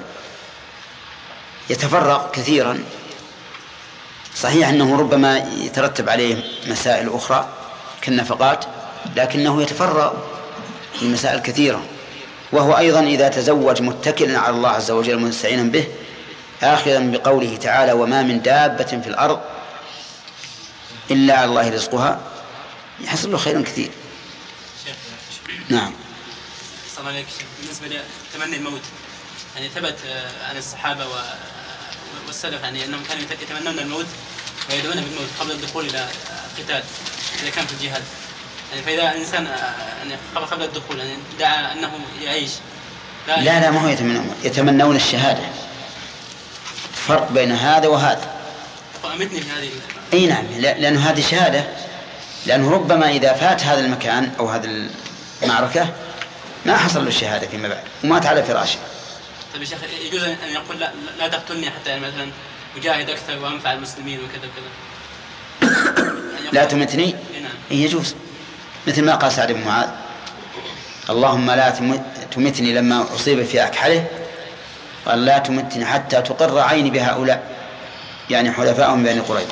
يتفرق كثيرا، صحيح أنه ربما يترتب عليه مسائل أخرى كالنفقات، لكنه يتفرق من مسائل كثيرة. وهو أيضا إذا تزوج متكلا على الله عز وجل مستعينا به آخذا بقوله تعالى وما من دابة في الأرض إلا على الله رزقها يحصل له خير كثير. نعم. صلى الله عليه وسلم. بالنسبة لتمني الموت يعني ثبت عن الصحابة والسلف يعني أنهم كانوا يتمنون الموت ويدعون بالموت قبل الدخول إلى القتال إذا كان في الجهاد. يعني فإذا الإنسان يعني قبل الدخول يعني دعا أنه يعيش لا ما هو يتمنون الشهادة. فرق بين هذا وهذا. فأمتني في هذه أي نعم، لأن هذه شهادة، لأنه ربما إذا فات هذا المكان أو هذا المعركة ما حصل له الشهادة فيما بعد ومات على فراشه. طيب يا شيخ يجوز أن يقول لا تقتلني حتى يعني مثلا أجاهد أكثر وأنفع المسلمين وكذا وكذا؟ لا تمتني يجوز، مثل ما قال سعد بن معاذ اللهم لا تمتني لما أصيب في أكحله، قال لا تمتني حتى تقر عيني بهؤلاء يعني حلفاءهم بني قريظة.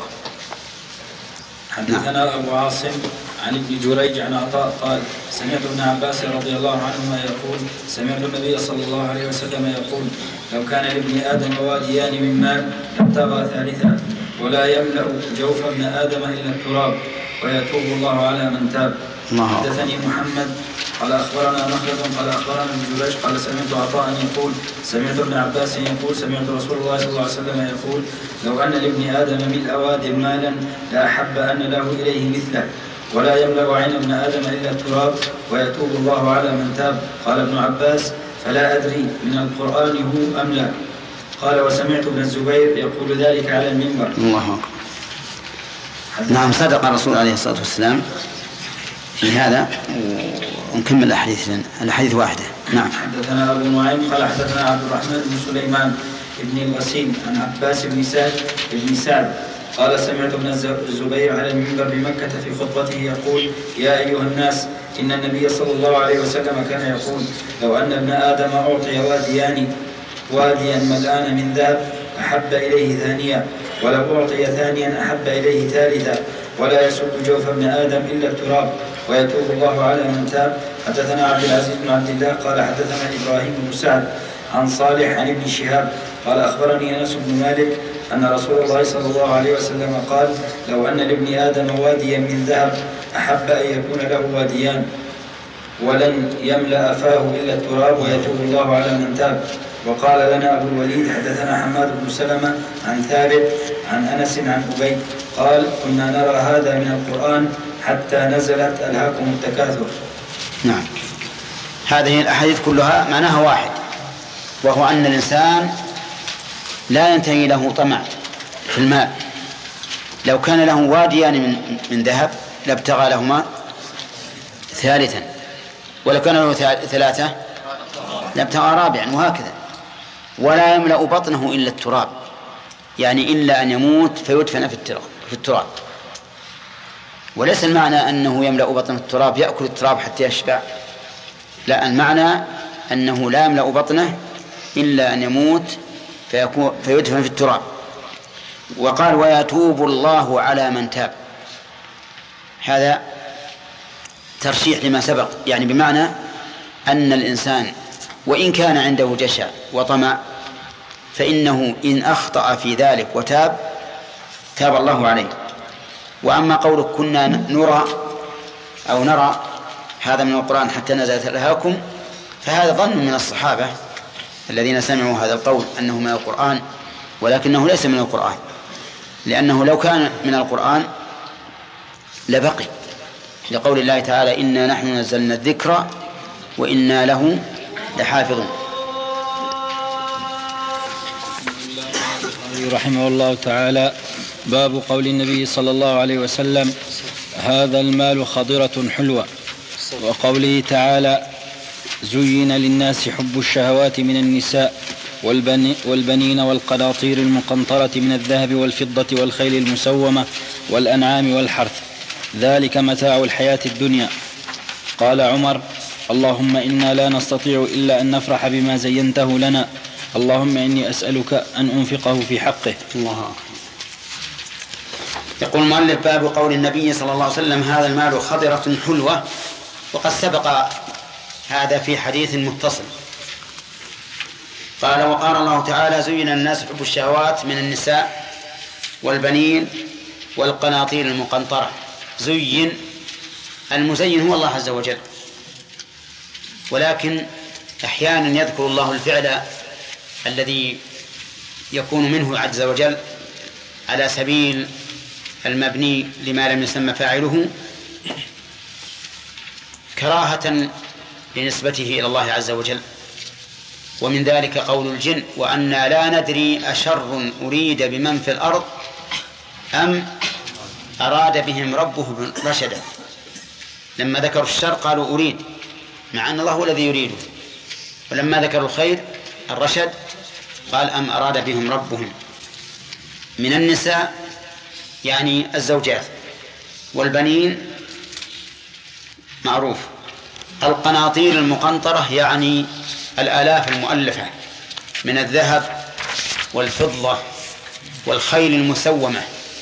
حدثنا أبو عاصم عن ابن جريج عن عطاء قال سمعت ابن عباس رضي الله عنهما يقول سمعت النبي صلى الله عليه وسلم يقول لو كان لابن آدم واديان من مال لابتغى ثالثا ولا يملأ جوف ابن آدم إلا التراب ويتوب الله على من تاب. حدثني محمد قال أخبرنا مخلد قال أخبرنا ابن جريج قال سمعت عطاء يقول سمعت ابن عباس يقول سمعت رسول الله صلى الله عليه وسلم يقول لو أن لابن آدم ملء واد مالا لأحب أن له إليه مثله ولا يملأ عين ابن آدم إلا التراب ويتوب الله على من تاب. قال ابن عباس فلا أدري من القرآن هو أم لا. قال وسمعت ابن الزبير يقول ذلك على المنبر. الله نعم صدق الرسول عليه الصلاة والسلام في هذا. ونكمل الحديث واحدة. نعم. حدثنا أبو نعيم قال حدثنا عبد الرحمن بن سليمان ابن الغسيل عن عباس بن سعد قال سمعت ابن الزبير على المنبر بمكة في خطبته يقول يا أيها الناس إن النبي صلى الله عليه وسلم كان يقول لو أن ابن آدم أعطي واديا ملآن من ذهب أحب إليه ثانيا ولو أعطي ثانيا أحب إليه ثالثا ولا يسد جوف ابن آدم إلا التراب ويتوب الله على من تاب. حدثنا عبد العزيز بن عبد الله قال حدثنا إبراهيم بن سعد عن صالح عن ابن شهاب قال أخبرني أنس بن مالك أن رسول الله صلى الله عليه وسلم قال لو أن لابن آدم واديا من ذهب أحب أن يكون له واديان ولن يملأ فاه إلا التراب ويتوب الله على من تاب. وقال لنا أبو الوليد حدثنا حماد بن سلمة عن ثابت عن أنس عن أبي قال كنا نرى هذا من القرآن حتى نزلت ألهاكم التكاثر. نعم. هذه الأحاديث كلها معناها واحد، وهو أن الإنسان لا ينتهي له طمع في المال. لو كان له واديان من ذهب لابتغى لهما ثالثا، ولو كان له ثلاثة لابتغى رابعا، وهكذا. ولا يملأ بطنه إلا التراب، يعني إلا أن يموت فيدفن في التراب. وليس المعنى أنه يملأ بطنه التراب يأكل التراب حتى يشبع، لا، المعنى أنه لا يملأ بطنه إلا أن يموت فيدفن في التراب. وقال ويتوب الله على من تاب، هذا ترشيح لما سبق، يعني بمعنى أن الإنسان وإن كان عنده جشع وطمع فإنه إن أخطأ في ذلك وتاب تاب الله عليه. وأما قولك كنا نرى هذا من القرآن حتى نزلت ألهاكم، فهذا ظن من الصحابة الذين سمعوا هذا القول أنه من القرآن، ولكنه ليس من القرآن، لأنه لو كان من القرآن لبقي، لقول الله تعالى إنا نحن نزلنا الذكر وإنا له لحافظون. رحمه الله تعالى. باب قول النبي صلى الله عليه وسلم هذا المال خضرة حلوة، وقوله تعالى زين للناس حب الشهوات من النساء والبنين والقناطير المقنطرة من الذهب والفضة والخيل المسومة والأنعام والحرث، ذلك متاع الحياة الدنيا. قال عمر: اللهم إنا لا نستطيع إلا أن نفرح بما زينته لنا، اللهم إني أسألك أن أنفقه في حقه. الله. يقول المؤلف: باب قول النبي صلى الله عليه وسلم: هذا المال خضرة حلوة. وقد سبق هذا في حديث متصل. قال: وقال الله تعالى: زين الناس حب الشهوات من النساء والبنين والقناطير المقنطرة. زين، المزين هو الله عز وجل، ولكن أحيانا يذكر الله الفعل الذي يكون منه عز وجل على سبيل المبني لما لم يسمى فاعله كراهة لنسبته إلى الله عز وجل. ومن ذلك قول الجن: وأنا لا ندري أشر أريد بمن في الأرض أم أراد بهم ربهم رشدا. لما ذكروا الشر قالوا أريد، مع أن الله هو الذي يريده. ولما ذكروا الخير الرشد قال أم أراد بهم ربهم. من النساء يعني الزوجات، والبنين معروف. القناطير المقنطرة يعني الآلاف المؤلفة من الذهب والفضة والخيل المسومة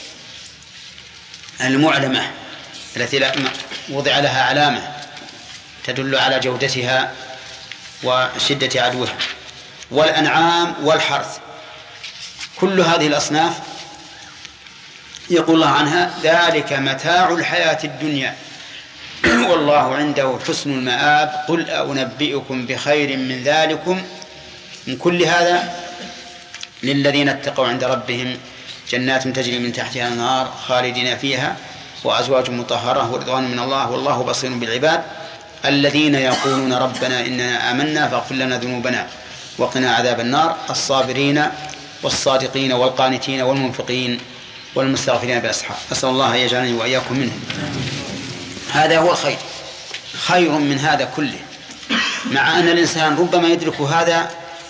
المعلمة التي وضع لها علامة تدل على جودتها وشدة عدوها، والأنعام والحرث. كل هذه الأصناف يقول الله عنها: ذلك متاع الحياة الدنيا والله عنده حسن المآب قل أنبئكم بخير من ذلكم من كل هذا للذين اتقوا عند ربهم جنات تجري من تحتها الأنهار خالدين فيها وأزواج مطهرة ورضوان من الله والله بصير بالعباد الذين يقولون ربنا إننا آمنا فاغفر لنا ذنوبنا وقنا عذاب النار الصابرين والصادقين والقانتين والمنفقين والمستغفرين بالأسحار. أسأل الله أن يجعلني وإياكم منهم. هذا هو الخير، خير من هذا كله، مع أن الإنسان ربما يدرك هذا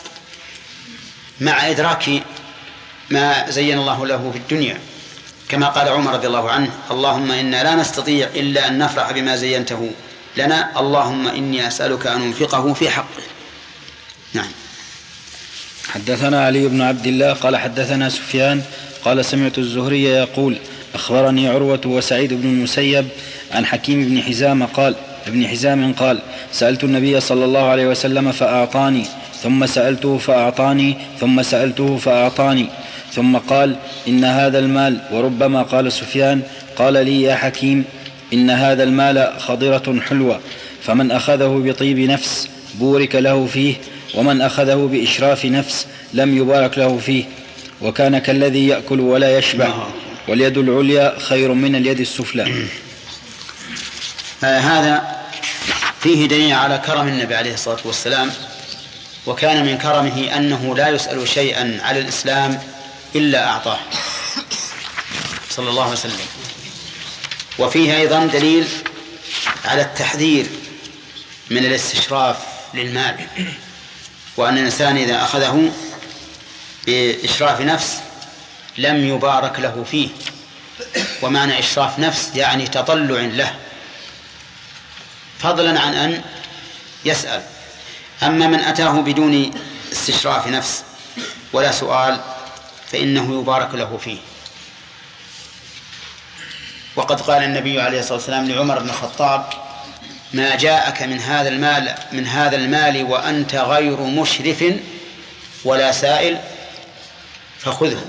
مع إدراك ما زين الله له في الدنيا، كما قال عمر رضي الله عنه: اللهم إنا لا نستطيع إلا أن نفرح بما زينته لنا، اللهم إني أسألك أن أنفقه في حقه. نعم. حدثنا علي بن عبد الله قال حدثنا سفيان قال سمعت الزهري يقول: أخبرني عروة وسعيد بن المسيب عن حكيم بن حزام قال: سألت النبي صلى الله عليه وسلم فأعطاني، ثم سألته فأعطاني، ثم سألته فأعطاني، ثم قال: إن هذا المال، وربما قال سفيان: قال لي يا حكيم إن هذا المال خضرة حلوة، فمن أخذه بطيب نفس بورك له فيه، ومن أخذه بإشراف نفس لم يبارك له فيه، وكان كالذي يأكل ولا يشبع، واليد العليا خير من اليد السفلى. هذا فيه دليل على كرم النبي عليه الصلاة والسلام، وكان من كرمه أنه لا يسأل شيئا على الإسلام إلا أعطاه صلى الله عليه وسلم. وفيه أيضا دليل على التحذير من الاستشراف للمال، وأن الإنسان إذا أخذه بإشراف نفس لم يبارك له فيه. ومعنى إشراف نفس يعني تطلع له، فضلا عن أن يسأل. أما من أتاه بدون استشراف نفس ولا سؤال فإنه يبارك له فيه. وقد قال النبي عليه الصلاة والسلام لعمر بن الخطاب: ما جاءك من هذا المال وأنت غير مشرف ولا سائل فخذه.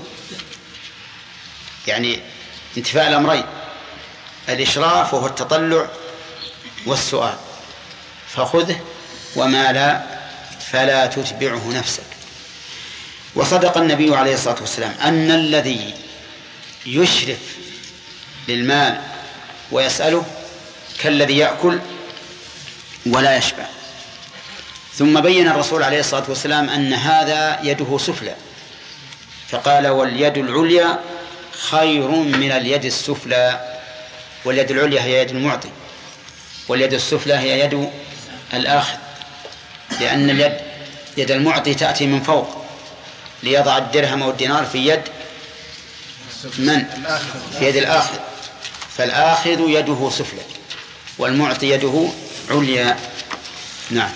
يعني انتفاء الأمرين، الإشراف وهو التطلع والسؤال، فخذه، وما لا فلا تتبعه نفسك. وصدق النبي عليه الصلاة والسلام أن الذي يشرف للمال ويسأله كالذي يأكل ولا يشبع. ثم بين الرسول عليه الصلاة والسلام أن هذا يده سفلى، فقال: واليد العليا خير من اليد السفلى. واليد العليا هي يد المعطي، واليد السفلى هي يد الآخذ. لأن يد المعطي تأتي من فوق ليضع الدرهم والدينار في يد من؟ في يد الآخذ، فالآخذ يده سفلى والمعطي يده عليا. نعم.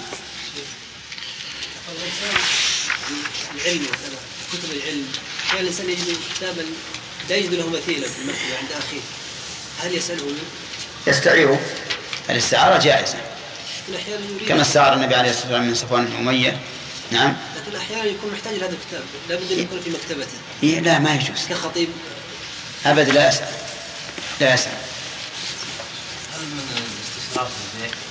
العلم كتب العلم كان الإنسان يجد كتابا لا يجد له مثيلا في المكتبة عند أخيه، هل يسأله؟ يستعيره. الاستعارة جائزة كما استعار النبي عليه الصلاة والسلام من صفوان بن أمية. نعم. لكن أحيانا يكون محتاج لهذا الكتاب، لا بد أن يكون في مكتبته. لا ما يجوز كخطيب أبد، لا يسأل. لا يسأل. هل من الاستشراف في البيع؟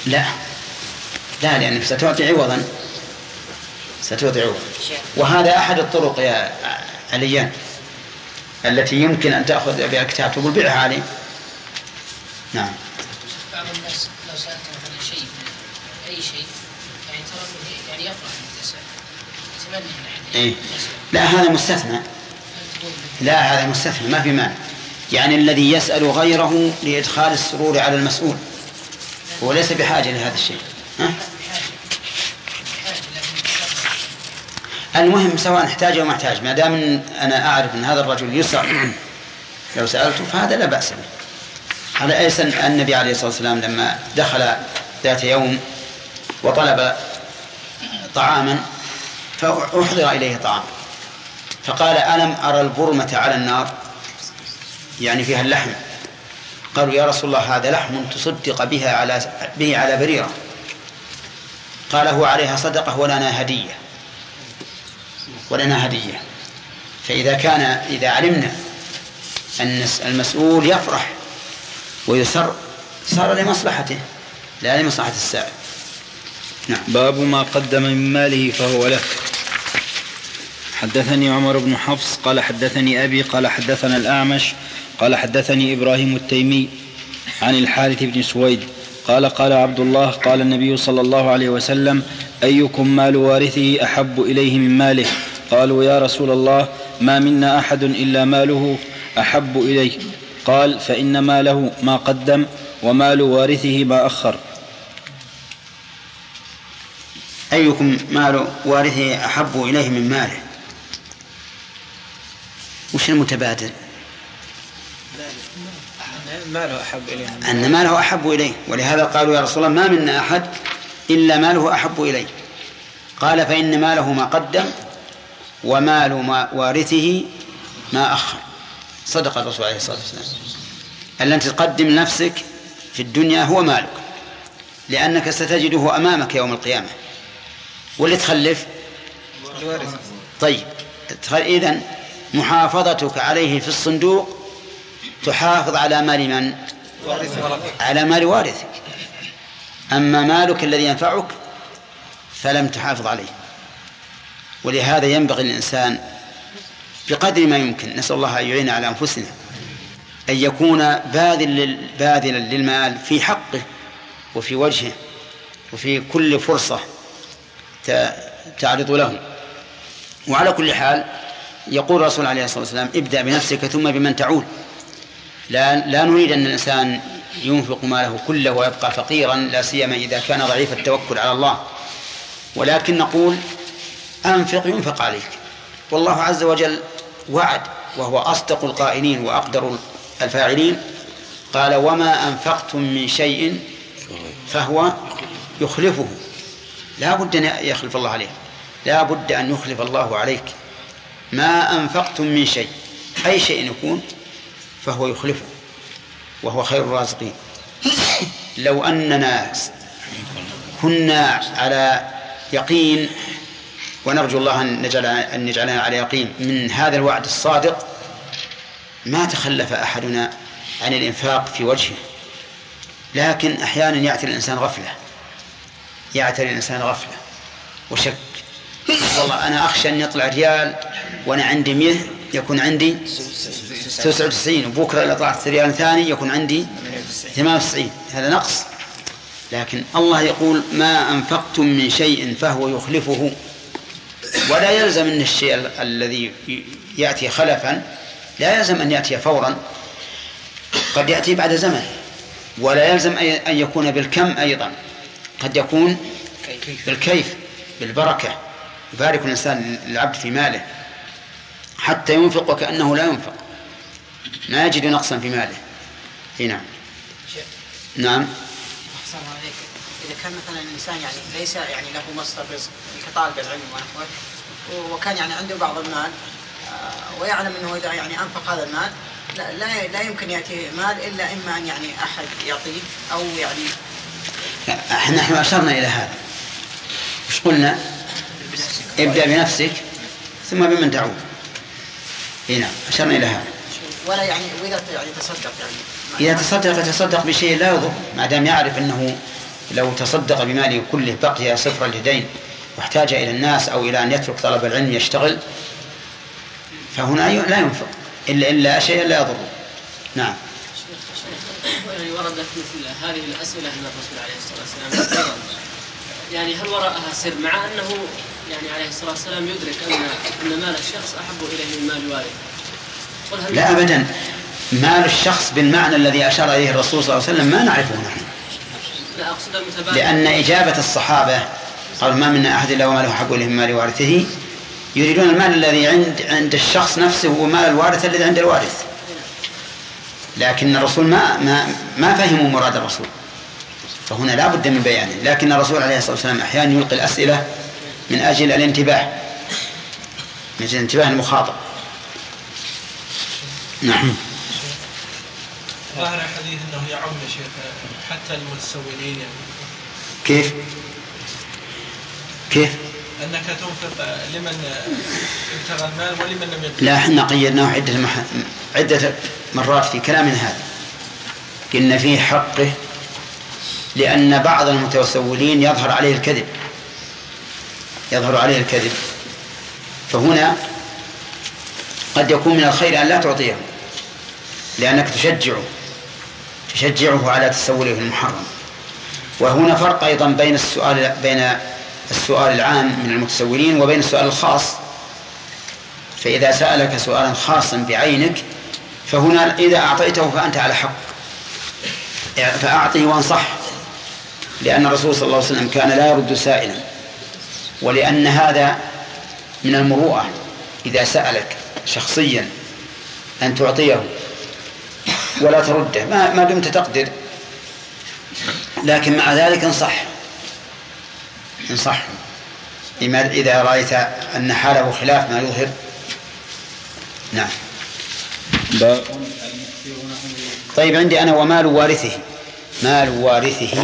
لا لأنك ستعطي عوضا، ستعطي عوضا. وهذا أحد الطرق يا عليان التي يمكن أن تأخذ بها الكتاب تقول بيعها علي. نعم. بعض الناس لو سألت مثلا شيء أي شيء يعني ترى يعني يفرح من تسأل يتمنى من أحد. لا هذا مستثنى. لا هذا مستثنى ما في مانع. يعني الذي يسأل غيره لإدخال السرور على المسؤول وليس بحاجة لهذا الشيء. المهم سواء احتاج أو ما احتاج، ما دام أنا أعرف أن هذا الرجل يسأل لو سألته فهذا لا بأس به. على أيسن النبي عليه الصلاة والسلام لما دخل ذات يوم وطلب طعاما فأحضر إليه طعام فقال ألم أرى البرمة على النار، يعني فيها اللحم. قالوا يا رسول الله هذا لحم تصدق به على بريرة. قال هو عليها صدقة ولنا هدية. إذا علمنا أن المسؤول يفرح ويسر صار لمصلحته لا لمصلحة السائل. نعم. باب ما قدم من ماله فهو له. حدثني عمر بن حفص قال حدثني أبي قال حدثنا الأعمش قال حدثني إبراهيم التيمي عن الحارث بن سويد قال عبد الله قال النبي صلى الله عليه وسلم أيكم مال وارثه أحب إليه من ماله؟ قالوا يا رسول الله ما منا أحد إلا ماله أحب إليه. قال فإن ماله ما قدم ومال وارثه ما أخر. أيكم مال وارثه أحب إليه من ماله؟ وش المتبادل؟ ماله أحب إليه، أن ماله أحب إليه، ولهذا قالوا يا رسول الله ما منا أحد إلا ماله أحب إليه. قال فإن ماله ما قدم ومال وارثه ما أخر. صدق الرسول عليه الصلاة والسلام. أن تقدم نفسك في الدنيا هو مالك لأنك ستجده أمامك يوم القيامة، واللي تخلف طيب. إذن محافظتك عليه في الصندوق تحافظ على مال من؟ على مال وارثك. أما مالك الذي ينفعك فلم تحافظ عليه. ولهذا ينبغي للإنسان بقدر ما يمكن، نسأل الله أن يعين على أنفسنا، أن يكون باذلا للمال في حقه وفي وجهه وفي كل فرصة تعرض له. وعلى كل حال يقول الرسول عليه الصلاة والسلام ابدأ بنفسك ثم بمن تعول. لا نريد أن الإنسان ينفق ماله كله ويبقى فقيرا، لا سيما إذا كان ضعيف التوكل على الله، ولكن نقول أنفق ينفق عليك. والله عز وجل وعد وهو أصدق القائلين وأقدر الفاعلين، قال وما أنفقتم من شيء فهو يخلفه. لا بد أن يخلف الله عليه، لا بد أن يخلف الله عليك. ما أنفقتم من شيء، أي شيء يكون فهو يخلفه وهو خير الرازقين. لو أننا كنا على يقين، ونرجو الله أن نجعلنا على يقين من هذا الوعد الصادق، ما تخلف أحدنا عن الإنفاق في وجهه. لكن أحيانا يأتي الإنسان غفلة وشك. والله أنا أخشى أن يطلع ريال وأنا عندي 100 يكون عندي 99، وبكرة إذا طلعت ريال ثاني يكون عندي 98. هذا نقص. لكن الله يقول ما أنفقتم من شيء فهو يخلفه. ولا يلزم أن الشيء الذي يأتي خلفا لا يلزم أن يأتي فورا، قد يأتي بعد زمن. ولا يلزم أن يكون بالكم أيضا، قد يكون بالكيف بالبركة، يبارك الإنسان العبد في ماله حتى ينفق وكأنه لا ينفق، ما يجد نقصا في ماله. نعم. نعم. أحسن عليك. إذا كان مثلا الإنسان يعني ليس يعني له مصدر رزق كطالب العلم ونحوه، وكان يعني عنده بعض المال ويعلم أنه إذا يعني أنفق هذا المال لا يمكن يأتي مال إلا إما أن يعني أحد يعطيه أو يعني. نحن أشرنا إلى هذا، وش قلنا؟ ابدأ بنفسك ثم بمن تعود. نعم أشرنا إلى هذا. ولا يعني وإذا يعني تصدق إذا تصدق يتصدق بشيء لا يضر، ما دام يعرف أنه لو تصدق بماله كله بقي صفر اليدين واحتاج إلى الناس أو إلى أن يترك طلب العلم يشتغل، فهنا لا ينفق إلا شيء لا يضر. نعم. يعني وردت مثل هذه الأسئلة من الرسول عليه الصلاة والسلام، يعني هل وراءها سر، مع أنه يعني عليه الصلاة والسلام يدرك أن مال الشخص أحب إليه من مال والده؟ لا أبدا، مال الشخص بالمعنى الذي أشار إليه الرسول صلى الله عليه وسلم ما نعرفه نحن، لا أقصد المتبادل، لأن إجابة الصحابة قال ما منا أحد إلا وماله أحب إليه من مال وارثه، يريدون المال الذي عند الشخص نفسه ومال الوارث الذي عند الوارث، لكن الرسول ما فهموا مراد الرسول، فهنا لا بد من بيانه. لكن الرسول عليه الصلاة والسلام أحيانا يلقي الأسئلة من أجل الانتباه، من أجل انتباه المخاطب. نعم. ظاهر الحديث أنه يعم يا شيخ حتى المتسولين يعني. كيف؟ أنك تنفق لمن ابتغى المال ولمن لم يبتغى. لا، احنا قيدناه عدة مرات في كلامنا هذا، قلنا فيه حقه، لأن بعض المتسولين يظهر عليه الكذب، فهنا قد يكون من الخير أن لا تعطيه، لأنك تشجعه على تسوله المحرم. وهنا فرق أيضا بين السؤال العام من المتسولين وبين السؤال الخاص. فإذا سألك سؤالا خاصا بعينك فهنا إذا أعطيته فأنت على حق، فأعطيه وانصح، لأن الرسول صلى الله عليه وسلم كان لا يرد سائلا، ولأن هذا من المروءة إذا سألك شخصيا أن تعطيه ولا ترده ما دمت تقدر، لكن مع ذلك انصح إذا رأيت أن حاله خلاف ما يظهر. نعم. طيب عندي أنا ومال وارثه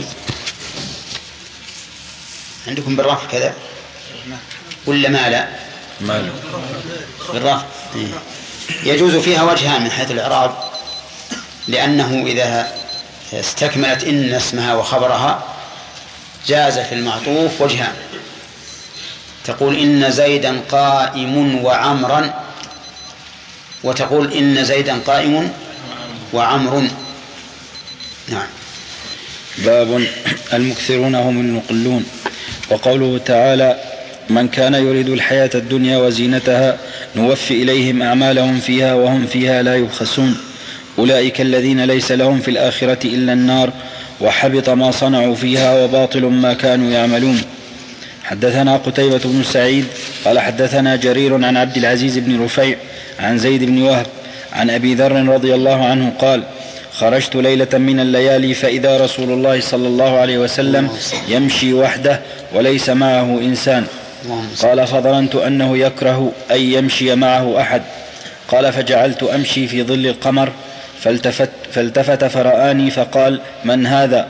عندكم بالرفع كذا ولا مال بالرفع؟ يجوز فيها وجهان من حيث الإعراب، لأنه إذا استكملت إن اسمها وخبرها جاز في المعطوف وجهان، تقول إن زيدا قائم وعمرا، وتقول إن زيدا قائم وعمر. نعم. باب المكثرون هم المقلون. وقوله تعالى من كان يريد الحياة الدنيا وزينتها نوفي إليهم أعمالهم فيها وهم فيها لا يبخسون أولئك الذين ليس لهم في الآخرة إلا النار وحبط ما صنعوا فيها وباطل ما كانوا يعملون. حدثنا قتيبة بن سعيد قال حدثنا جرير عن عبد العزيز بن رفيع عن زيد بن وهب عن أبي ذر رضي الله عنه قال خرجت ليلة من الليالي فإذا رسول الله صلى الله عليه وسلم يمشي وحده وليس معه إنسان. قال فظننت أنه يكره أن يمشي معه أحد. قال فجعلت أمشي في ظل القمر فالتفت فرآني فقال من هذا؟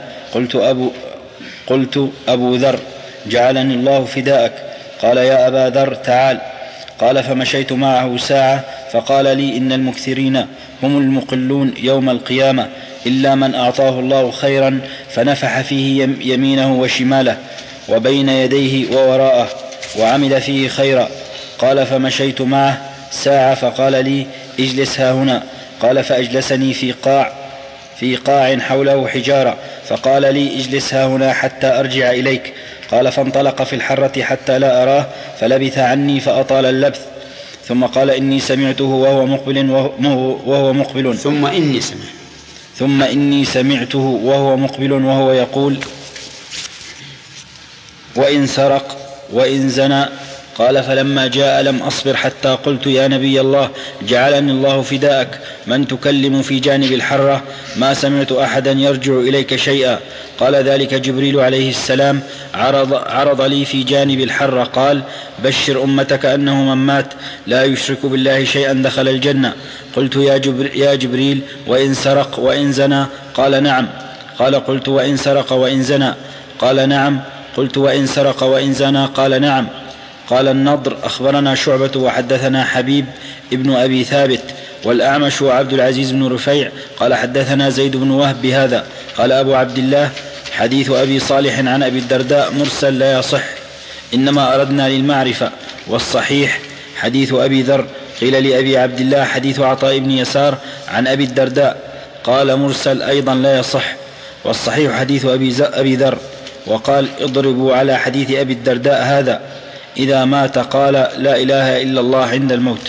قلت أبو ذر جعلني الله فداءك. قال يا أبا ذر تعال. قال فمشيت معه ساعة فقال لي إن المكثرين هم المقلون يوم القيامة إلا من أعطاه الله خيرا فنفح فيه يمينه وشماله وبين يديه ووراءه وعمل فيه خيرا. قال فمشيت معه ساعة فقال لي اجلس ها هنا. قال فأجلسني في قاع حوله حجارة فقال لي اجلس ها هنا حتى أرجع إليك. قال فانطلق في الحرة حتى لا أراه فلبث عني فأطال اللبث ثم قال إني سمعته وهو مقبل ثم إني سمعته وهو مقبل وهو يقول وإن سرق وإن زنى. قال فلما جاء لم أصبر حتى قلت يا نبي الله جعلني الله فداءك من تكلم في جانب الحرة ما سمعت أحدا يرجع إليك شيئا. قال ذلك جبريل عليه السلام عرض لي في جانب الحرة قال بشر أمتك أنه من مات لا يشرك بالله شيئا دخل الجنة. قلت يا جبريل وإن سرق وإن زنى؟ قال نعم. قال قلت وإن سرق وإن زنى؟ قال نعم. قلت وإن سرق وإن زنى؟ قال نعم. قال النضر أخبرنا شعبة وحدثنا حبيب ابن أبي ثابت والأعمش وعبد العزيز بن رفيع قال حدثنا زيد بن وهب بهذا. قال أبو عبد الله حديث أبي صالح عن أبي الدرداء مرسل لا يصح إنما أردنا للمعرفة، والصحيح حديث أبي ذر. قيل لأبي عبد الله حديث عطاء بن يسار عن أبي الدرداء قال مرسل أيضا لا يصح، والصحيح حديث أبي ذر. وقال اضربوا على حديث أبي الدرداء هذا إذا مات قال لا إله إلا الله عند الموت.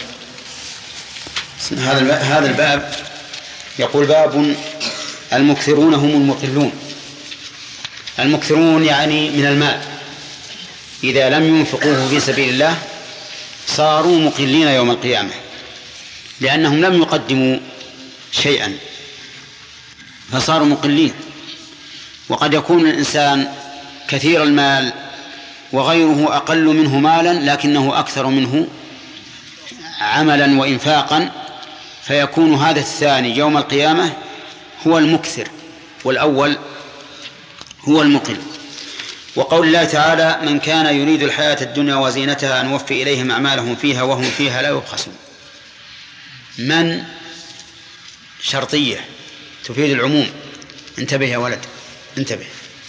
هذا الباب يقول باب المكثرون هم المقلون. المكثرون يعني من المال إذا لم ينفقوه في سبيل الله صاروا مقلين يوم القيامة لأنهم لم يقدموا شيئا فصاروا مقلين. وقد يكون الإنسان كثير المال وغيره أقل منه مالا لكنه أكثر منه عملا وإنفاقا، فيكون هذا الثاني يوم القيامة هو المكثر والأول هو المقل. وقول الله تعالى من كان يريد الحياة الدنيا وزينتها نوفي إليهم أعمالهم فيها وهم فيها لا يبخسون. من شرطية تفيد العموم، انتبه يا ولد انتبه.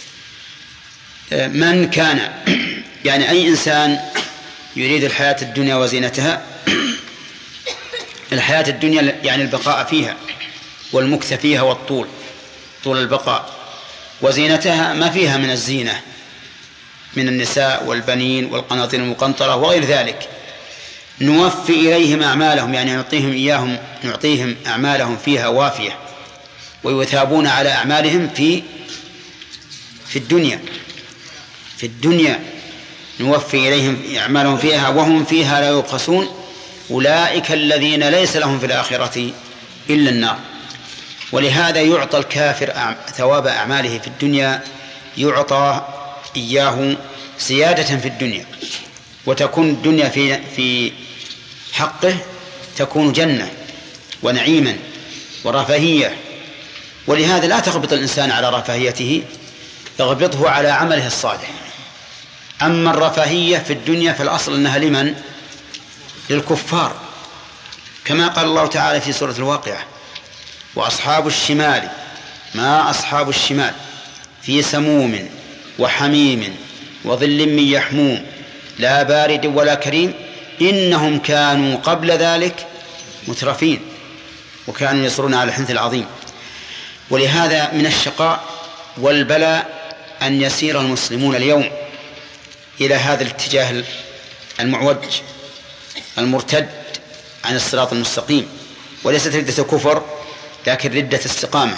من كان يعني أي إنسان يريد الحياة الدنيا وزينتها. الحياة الدنيا يعني البقاء فيها والمكث فيها والطول، طول البقاء. وزينتها ما فيها من الزينة من النساء والبنين والقناطير المقنطرة وغير ذلك. نوفي إليهم أعمالهم يعني نعطيهم أعمالهم فيها وافية ويثابون على أعمالهم في الدنيا نوفي إليهم أعمالهم فيها وهم فيها لا يبخسون. أولئك الذين ليس لهم في الآخرة إلا النار. ولهذا يعطى الكافر ثواب أعماله في الدنيا، يعطى إياه زيادة في الدنيا، وتكون الدنيا في حقه تكون جنة ونعيما ورفاهية. ولهذا لا تغبط الإنسان على رفاهيته، يغبطه على عمله الصالح. أما الرفاهية في الدنيا فالأصل أنها لمن؟ للكفار، كما قال الله تعالى في سورة الواقعة وأصحاب الشمال ما أصحاب الشمال في سموم وحميم وظل من يحموم لا بارد ولا كريم إنهم كانوا قبل ذلك مترفين وكانوا يصرون على الحنث العظيم. ولهذا من الشقاء والبلاء أن يسير المسلمون اليوم إلى هذا الاتجاه المعوج المرتد عن الصراط المستقيم، وليست ردة كفر لكن ردة استقامة،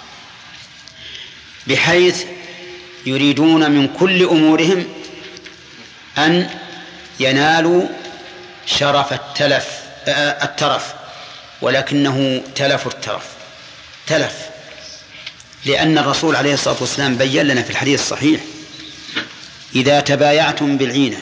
بحيث يريدون من كل أمورهم أن ينالوا شرف الترف، ولكنه تلف الترف تلف. لأن الرسول عليه الصلاة والسلام بيّن لنا في الحديث الصحيح إذا تبايعتم بالعينة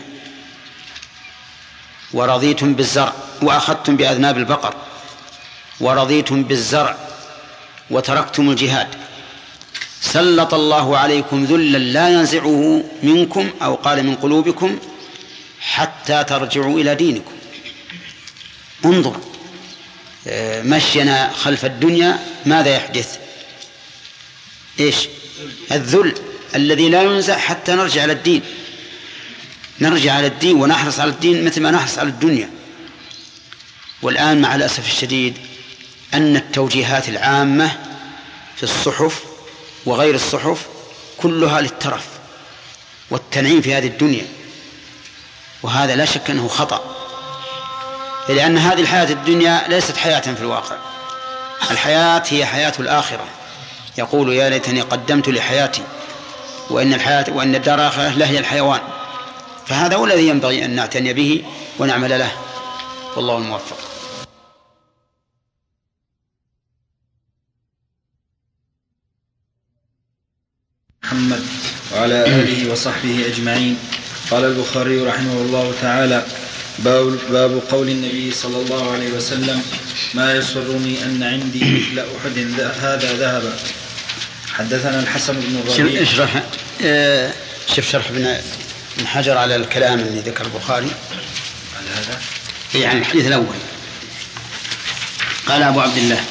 ورضيتم بالزرع وأخذتم بأذناب البقر ورضيتم بالزرع وتركتم الجهاد سلط الله عليكم ذلا لا ينزعه منكم أو قال من قلوبكم حتى ترجعوا إلى دينكم. انظر مشينا خلف الدنيا ماذا يحدث؟ إيش؟ الذل الذي لا ينزع حتى نرجع على الدين، نرجع على الدين ونحرص على الدين مثل ما نحرص على الدنيا. والآن مع الأسف الشديد أن التوجيهات العامة في الصحف وغير الصحف كلها للترف والتنعيم في هذه الدنيا، وهذا لا شك أنه خطأ، لأن هذه الحياة الدنيا ليست حياة في الواقع. الحياة هي حياة الآخرة. يقول يا ليتني قدمت لحياتي وإن الدار الآخرة لهي الحيوان، فهذا هو الذي ينبغي أن نعتني به ونعمل له، والله الموفق. محمد وعلى آله وصحبه أجمعين. قال البخاري رحمه الله تعالى: باب قول النبي صلى الله عليه وسلم: ما يسرني أن عندي مثل أحد هذا ذهبا. حدثنا الحسن بن الربيع. شوف شرح ابن حجر على الكلام الذي ذكر البخاري على هذا، يعني الحديث الأول. قال أبو عبد الله: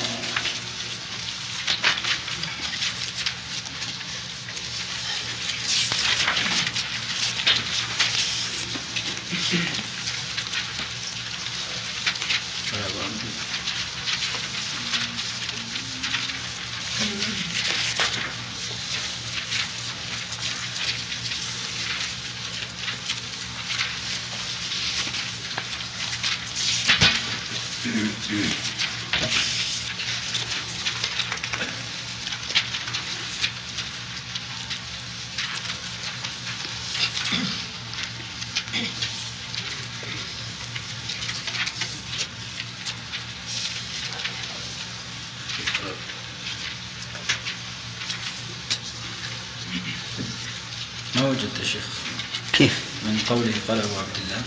ما وجدت شيخ. كيف؟ من قوله قال أبو عبد الله.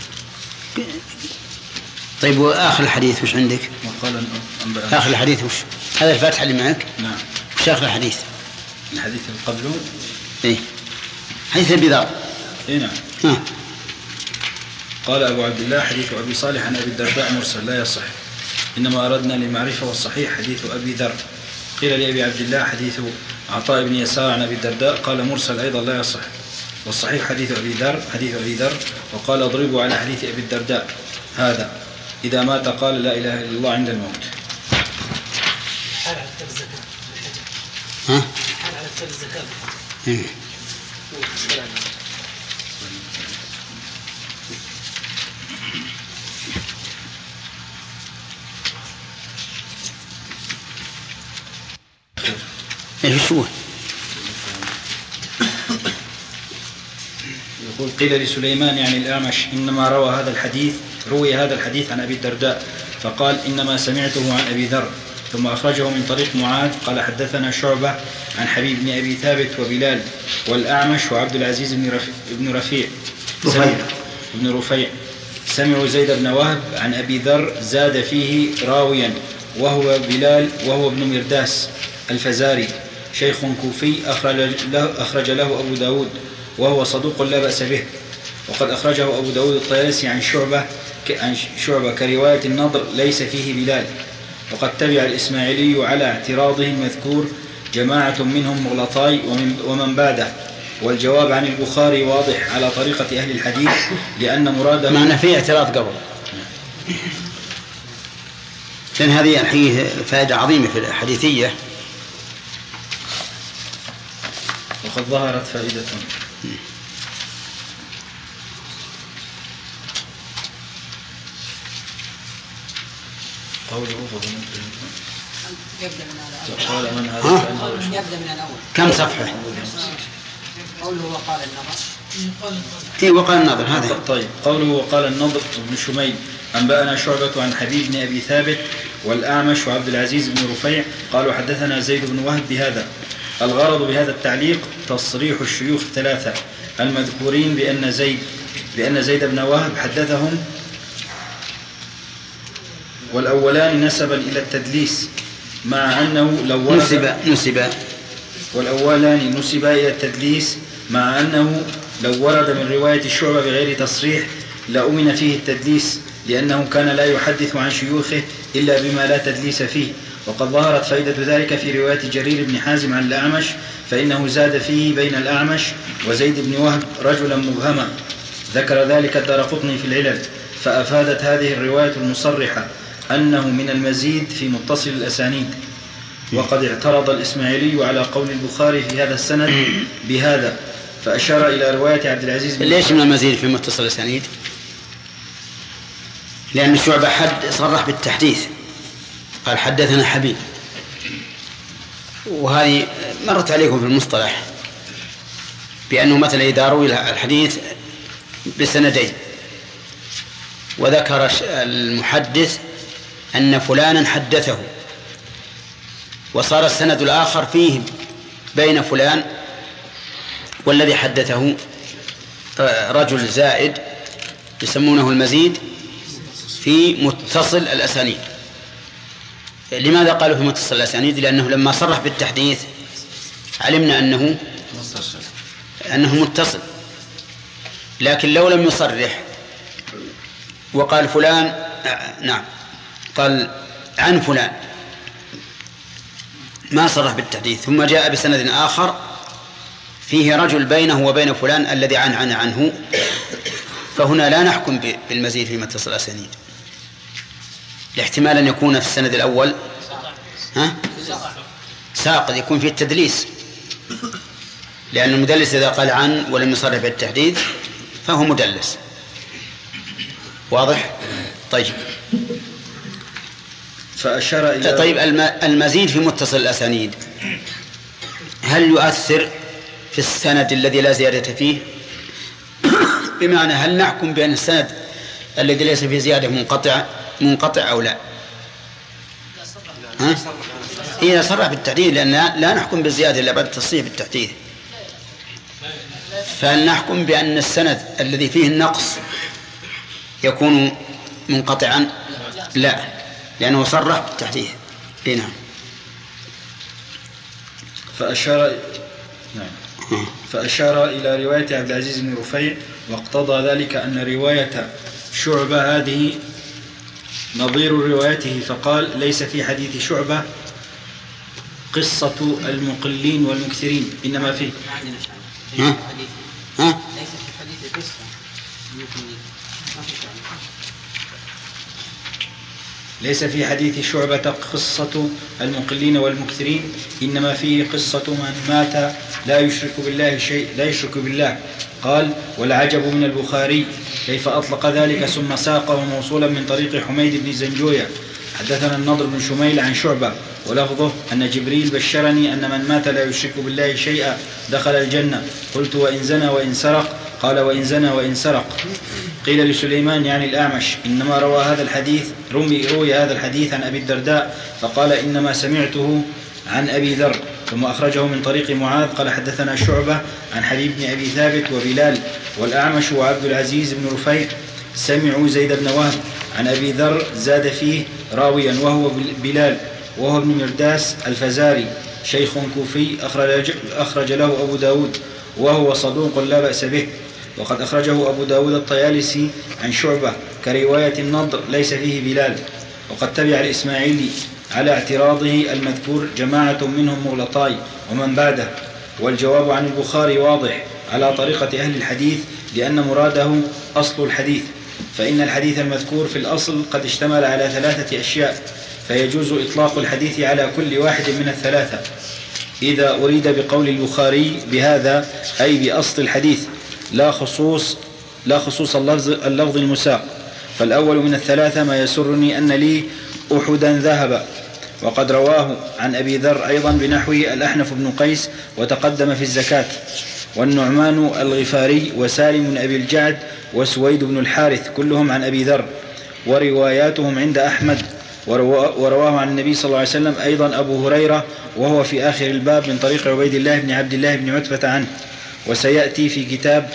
طيب وآخر الحديث وش عندك؟ وقال آخر الحديث وش؟ هذا الفاتحة اللي معك؟ نعم. وش آخر الحديث؟ الحديث اللي قبله. إيه حديث أبي ذر. إيه نعم. قال أبو عبد الله: حديث أبي صالح عن أبي الدرداء مرسل لا يصح، إنما أردنا لمعرفة، والصحيح حديث أبي ذر. قيل لأبي عبد الله: حديث عطاء بن يسار عن أبي الدرداء، قال مرسل أيضا لا يصح، والصحيح حديث أبي ذر. وقال: اضربوا على حديث أبي الدرداء هذا، إذا مات قال لا إله إلا الله عند الموت. حال على كتاب الزكاة. حال على كتاب الزكاة. ايش هو؟ يقول: قيل لسليمان يعني الأعمش: إنما روي هذا الحديث عن أبي الدرداء، فقال: إنما سمعته عن أبي ذر. ثم أخرجه من طريق معاذ قال: حدثنا شعبة عن حبيب بن أبي ثابت وبلال والأعمش وعبد العزيز بن رفيع سمعوا زيد بن وهب عن أبي ذر، زاد فيه راويا وهو بلال وهو ابن مرداس الفزاري، شيخ كوفي، أخرج له أبو داود، وهو صدوق لا بأس به. وقد أخرجه أبو داود الطيالسي عن شعبة كرواية النضر ليس فيه بلال. وقد تبع الإسماعيلي على اعتراضه المذكور جماعة منهم مغلطاي ومن بعده. والجواب عن البخاري واضح على طريقة أهل الحديث، لأن مراده معنى فيه اعتراض قبل، لأن هذه الحديث فائدة عظيمة في الحديثية، وقد ظهرت فائدة. قوله يبدأ من الأول. كم صفحة؟ قوله وقال النضر. وقال النضر هذا. طيب. قوله وقال النضر بن شميل: أنبأنا شعبة عن حبيب بن أبي ثابت والأعمش وعبد العزيز بن رفيع قالوا حدثنا زيد بن وهب بهذا. الغرض بهذا التعليق تصريح الشيوخ الثلاثة المذكورين بأن زيد بن وهب حدثهم، والأولان نسبا إلى التدليس مع أنه لو نسب إلى التدليس مع أنه لو ورد من رواية الشعبة بغير تصريح لأمن فيه التدليس، لأنه كان لا يحدث عن شيوخه إلا بما لا تدليس فيه. وقد ظهرت فائدة ذلك في رواية جرير بن حازم عن الأعمش، فإنه زاد فيه بين الأعمش وزيد بن وهب رجلا مبهما، ذكر ذلك الدارقطني في العلل، فأفادت هذه الرواية المصرحة أنه من المزيد في متصل الأسانيد. وقد اعترض الإسماعيلي على قول البخاري في هذا السند بهذا، فأشار إلى رواية عبد العزيز بن ليش من المزيد في متصل الأسانيد؟ لأن الشعبة صرح بالتحديث، قال حدثنا حبيب، وهذه مرت عليكم في المصطلح بأنه مثلا إذا روي الحديث بسندين وذكر المحدث أن فلانا حدثه وصار السند الآخر فيه بين فلان والذي حدثه رجل زائد يسمونه المزيد في متصل الأسانيد. لماذا قالوا في متصل الأسانيد؟ لأنه لما صرح بالتحديث علمنا أنه متصل، لكن لو لم يصرح وقال فلان قال عن فلان ما صرح بالتحديث ثم جاء بسند آخر فيه رجل بينه وبين فلان الذي عنه، فهنا لا نحكم بالمزيد في متصل الأسانيد، لاحتمال أن يكون في السند الأول ساقط يكون فيه التدليس، لأن المدلس إذا قال عن ولم يصرح بالتحديث فهو مدلس. واضح؟ طيب فأشار إلى طيب المزيد في متصل الأسانيد هل يؤثر في السند الذي لا زيادة فيه؟ بمعنى هل نحكم بأن السند الذي ليس فيه زيادة منقطع أو لا؟ إذا صرح بالتحديث، لأن لا نحكم بالزيادة إلا بعد التصريح بالتحديث، فهل نحكم بأن السند الذي فيه النقص يكون منقطعا؟ لا، لأنه صرح بالتحديث. نعم. فأشار إلى رواية عبد العزيز بن رفيع واقتضى ذلك أن رواية شعبة هذه نظير روايته، فقال ليس في حديث شعبة قصة المقلين والمكثرين، إنما فيه ليس في حديث قصة ليس في حديث شعبة قصة المقلين والمكثرين، إنما فيه قصة من مات لا يشرك بالله. قال والعجب من البخاري كيف أطلق ذلك ثم ساقه موصولا من طريق حميد بن زنجوية. حدثنا النضر بن شميل عن شعبة ولفظه أن جبريل بشرني أن من مات لا يشرك بالله شيئا دخل الجنة. قلت وإن زنى وإن سرق؟ قال وإن زنى وإن سرق. قيل لسليمان يعني الأعمش إنما روي هذا الحديث عن أبي الدرداء، فقال إنما سمعته عن أبي ذر. ثم أخرجه من طريق معاذ قال حدثنا شعبة عن حبيب بن أبي ثابت وبلال والأعمش وعبد العزيز بن رفيع سمعوا زيد بن وهب عن أبي ذر زاد فيه راويا وهو بلال وهو ابن مرداس الفزاري شيخ كوفي أخرج له أبو داود وهو صدوق لا بأس به. وقد أخرجه أبو داود الطيالسي عن شعبة كرواية النضر ليس فيه بلال. وقد تبع الإسماعيلي على اعتراضه المذكور جماعة منهم مغلطاي ومن بعده، والجواب عن البخاري واضح على طريقة أهل الحديث لأن مراده أصل الحديث، فإن الحديث المذكور في الأصل قد اشتمل على 3 أشياء، فيجوز إطلاق الحديث على كل واحد من الثلاثة إذا أريد بقول البخاري بهذا أي بأصل الحديث لا خصوص اللفظ المساق. فالأول من الثلاثة ما يسرني أن لي أحدا ذهب، وقد رواه عن أبي ذر أيضا بنحوه الأحنف بن قيس وتقدم في الزكاة، والنعمان الغفاري وسالم بن أبي الجعد وسويد بن الحارث كلهم عن أبي ذر، ورواياتهم عند أحمد. ورواه عن النبي صلى الله عليه وسلم أيضا أبو هريرة وهو في آخر الباب من طريق عبيد الله بن عبد الله بن عتبة عنه، وسيأتي في كتاب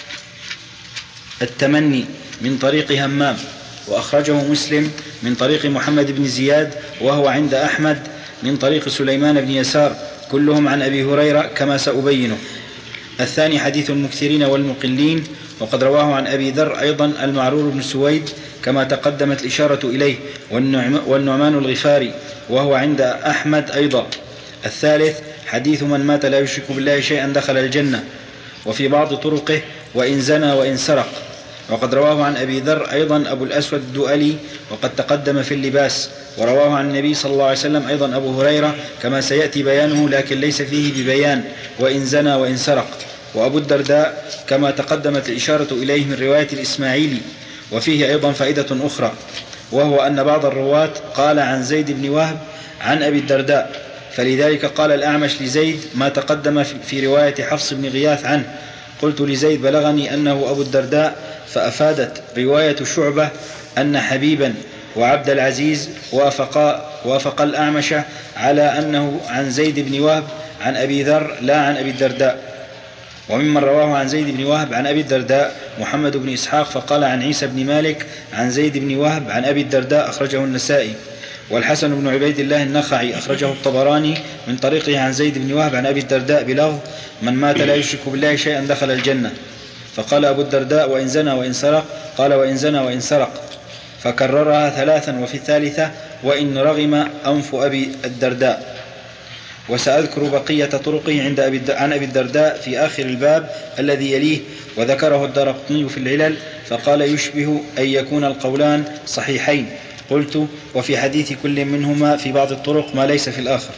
التمني من طريق همام. وأخرجه مسلم من طريق محمد بن زياد وهو عند أحمد من طريق سليمان بن يسار كلهم عن أبي هريرة كما سأبينه. الثاني حديث المكثرين والمقلين، وقد رواه عن أبي ذر أيضا المعرور بن سويد كما تقدمت الإشارة إليه، والنعمان الغفاري وهو عند أحمد أيضا. الثالث حديث من مات لا يشرك بالله شيئا دخل الجنة، وفي بعض طرقه وإن زنى وإن سرق. وقد رواه عن أبي ذر أيضا أبو الأسود الدؤلي وقد تقدم في اللباس. ورواه عن النبي صلى الله عليه وسلم أيضا أبو هريرة كما سيأتي بيانه لكن ليس فيه ببيان وإن زنى وإن سرق. وأبو الدرداء كما تقدمت الإشارة إليه من رواية الإسماعيلي. وفيه أيضا فائدة أخرى، وهو أن بعض الرواة قال عن زيد بن وهب عن أبي الدرداء، فلذلك قال الأعمش لزيد ما تقدم في رواية حفص بن غياث عنه. قلت لزيد بلغني أنه أبو الدرداء، فأفادت رواية شعبة أن حبيبا وعبد العزيز وافق الأعمش على أنه عن زيد بن وهب عن أبي ذر لا عن أبي الدرداء. وممن رواه عن زيد بن وهب عن أبي الدرداء محمد بن إسحاق فقال عن عيسى بن مالك عن زيد بن وهب عن أبي الدرداء أخرجه النسائي. والحسن بن عبيد الله النخعي أخرجه الطبراني من طريقه عن زيد بن وهب عن أبي الدرداء بلفظ من مات لا يشرك بالله شيئا دخل الجنة. فقال أبو الدرداء وإن زنى وإن سرق، قال وإن زنى وإن سرق، فكررها 3 وفي الثالثة وإن رغم أنف أبي الدرداء. وسأذكر بقية طرقه عن أبي الدرداء في آخر الباب الذي يليه. وذكره الدارقطني في العلل فقال يشبه أن يكون القولان صحيحين. قلت وفي حديث كل منهما في بعض الطرق ما ليس في الآخر.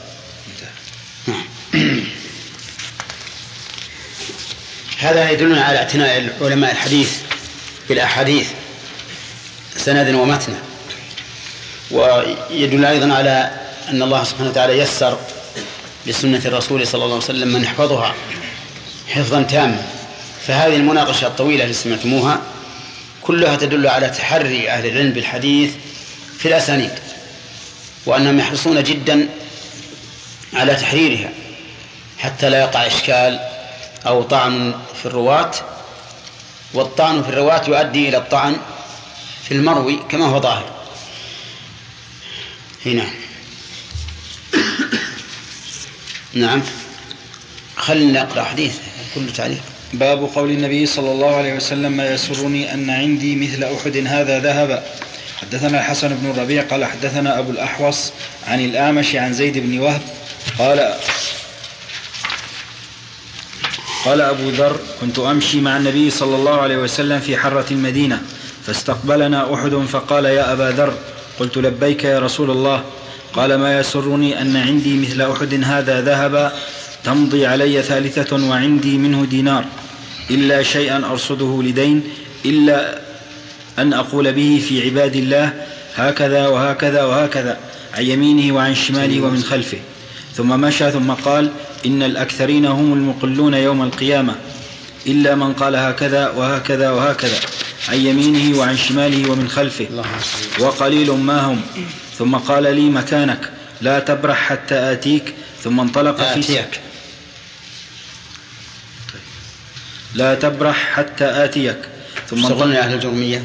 هذا يدلنا على اعتناء علماء الحديث بالأحاديث سندا ومتنا، ويدل أيضا على أن الله سبحانه وتعالى يسر بسنة الرسول صلى الله عليه وسلم من يحفظها حفظا تاما. فهذه المناقشة الطويلة التي سمعتموها كلها تدل على تحري أهل العلم بالحديث في الأسانيد، وأنهم يحرصون جدا على تحريرها حتى لا يقع إشكال أو طعن في الرواة، والطعن في الرواة يؤدي إلى الطعن في المروي كما هو ظاهر هنا. نعم، خلنا نقرأ حديث كل تعليق. باب قول النبي صلى الله عليه وسلم ما يسرني أن عندي مثل أحد هذا ذهب. حدثنا الحسن بن الربيع قال حدثنا أبو الأحوص عن الأعمش عن زيد بن وهب قال أبو ذر كنت أمشي مع النبي صلى الله عليه وسلم في حرة المدينة فاستقبلنا أحد فقال يا أبا ذر. قلت لبيك يا رسول الله. قال ما يسرني أن عندي مثل أحد هذا ذهب تمضي علي 3 وعندي منه دينار إلا شيئا أرصده لدين إلا أن أقول به في عباد الله هكذا وهكذا وهكذا عن يمينه وعن شماله ومن خلفه. ثم مشى ثم قال إن الأكثرين هم المقلون يوم القيامة إلا من قال هكذا وهكذا وهكذا عن يمينه وعن شماله ومن خلفه وقليل ما هم. ثم قال لي مكانك لا تبرح حتى آتيك. ثم انطلق لا تبرح حتى آتيك. ثم انطلق أهل الجرمية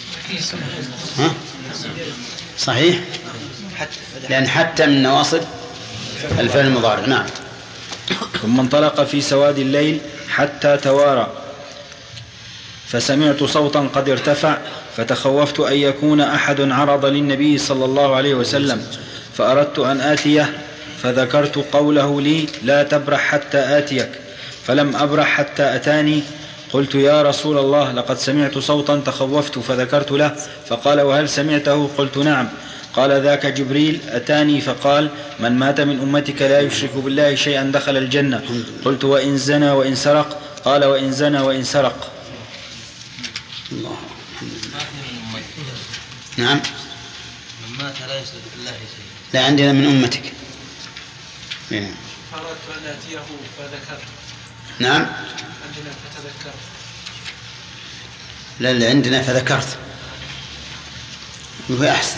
صحيح، لأن حتى من نواصب الفعل المضارع. نعم. ثم انطلق في سواد الليل حتى توارى فسمعت صوتا قد ارتفع فتخوفت أن يكون أحد عرض للنبي صلى الله عليه وسلم فأردت أن آتيه فذكرت قوله لي لا تبرح حتى آتيك فلم أبرح حتى أتاني. قلت يا رسول الله لقد سمعت صوتا تخوفت فذكرت له فقال وهل سمعته؟ قلت نعم. قال ذاك جبريل أتاني فقال من مات من أمتك لا يشرك بالله شيئا دخل الجنة. قلت وإن زنى وإن سرق؟ قال وإن زنى وإن سرق. الله. نعم. من مات لا يشرك بالله شيئا. لا عندنا من أمتك. فأردت أن أتيه فذكرت. نعم. عندنا فتذكرت. لا اللي عندنا فذكرت وهو أحسن.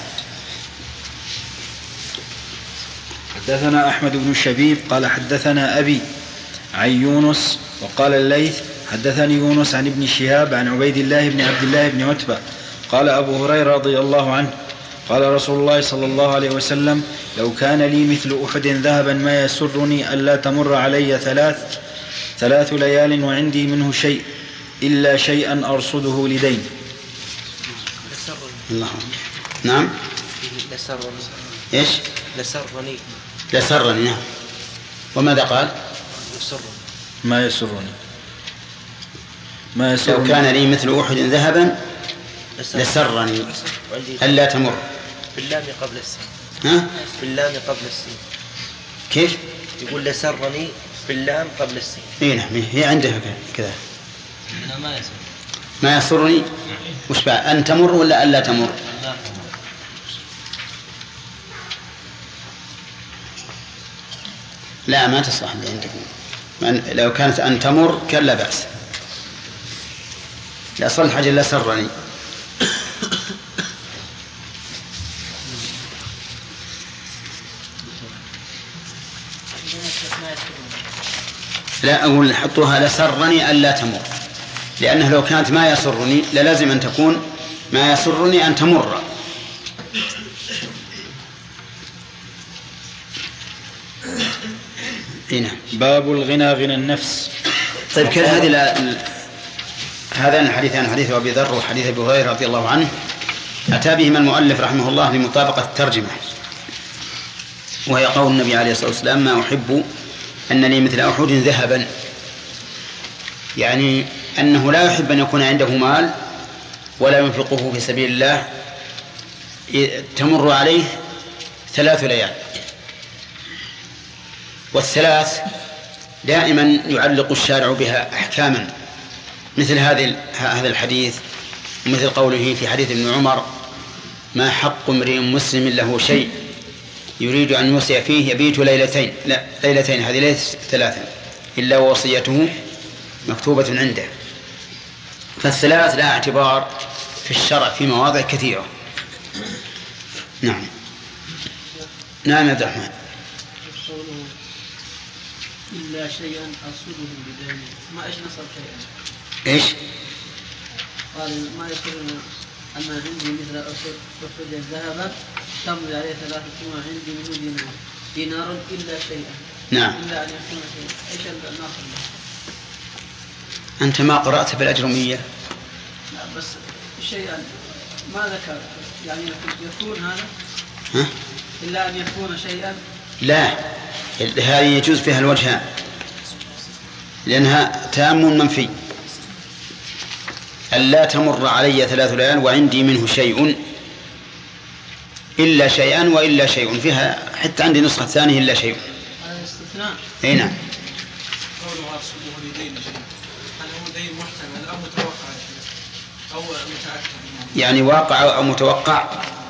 حدثنا أحمد بن شبيب قال حدثنا أبي عن يونس وقال الليث حدثني يونس عن ابن شهاب عن عبيد الله بن عبد الله بن عتبة قال أبو هريرة رضي الله عنه قال رسول الله صلى الله عليه وسلم لو كان لي مثل أحد ذهبا ما يسرني ألا تمر علي 3 ليال وعندي منه شيء إلا شيئا أرصده لدين. الله. نعم. إيش؟ لسرني. نعم. وماذا قال؟ ما يسرني. لو كان لي مثل أحد ذهبا لسرني ألا تمر. باللام قبل السين. ها؟ باللام قبل السين. كيف؟ يقول لسرني باللام قبل السين. إيه نعم هي عندها كذا. ما يسرني وش بقى أن تمر ولا ألا تمر؟ لا ما تصح عندكم. لو كانت أن تمر كان لا بأس. لا صل حاجة لا سرني. لا أقول حطوها لسرني ألا تمر، لأنه لو كانت ما يسرني للازم أن تكون ما يسرني أن تمر. هنا باب الغنى غنى النفس. طيب كل هذا الحديث عن حديث أبي ذر وحديث أبي هريرة رضي الله عنه أتى بهما المؤلف رحمه الله لمطابقة الترجمة، وهي قول النبي عليه الصلاة والسلام: ما أحب أن لي مثل أحد ذهبا، يعني أنه لا يحب أن يكون عنده مال ولا ينفقه في سبيل الله تمر عليه 3 ليال. والثلاث دائما يعلق الشارع بها أحكاما، مثل هذا الحديث، ومثل قوله في حديث ابن عمر: ما حق امرئ مسلم له شيء يريد أن يوصي فيه يبيت ليلتين، لا ليلتين، هذه ليست 3 إلا وصيته مكتوبة عنده. فالثلاث لا اعتبار في الشرع في مواضع كثيرة. نعم نعم يا عبد الرحمن. إلا شيئا أصوله بدينه، ما إيش نصب شيئا؟ إيش؟ قال ما يقولون أن عندي مثل أحد ذهبا تمضي عليه 3 سنوات عندي منه دينار إلا شيئا. نعم. إلا أن يكون شيئا. إيش الناصر؟ أنت ما قرأت بالأجرمية؟ لا بس شيئا ما ذكر، يعني يكون هذا ها؟ إلا أن يكون شيئا. لا، هذه يجوز فيها الوجهان لأنها تام منفي. ألا تمر علي 3 ليال وعندي منه شيء إلا شيئا وإلا شيء، فيها حتى عندي نسخة ثانية إلا شيء. هذا استثناء. أي نعم. قوله أصله لدين شيء، هل هو دين محتمل أو متوقع أو متأكد؟ يعني واقع أو متوقع،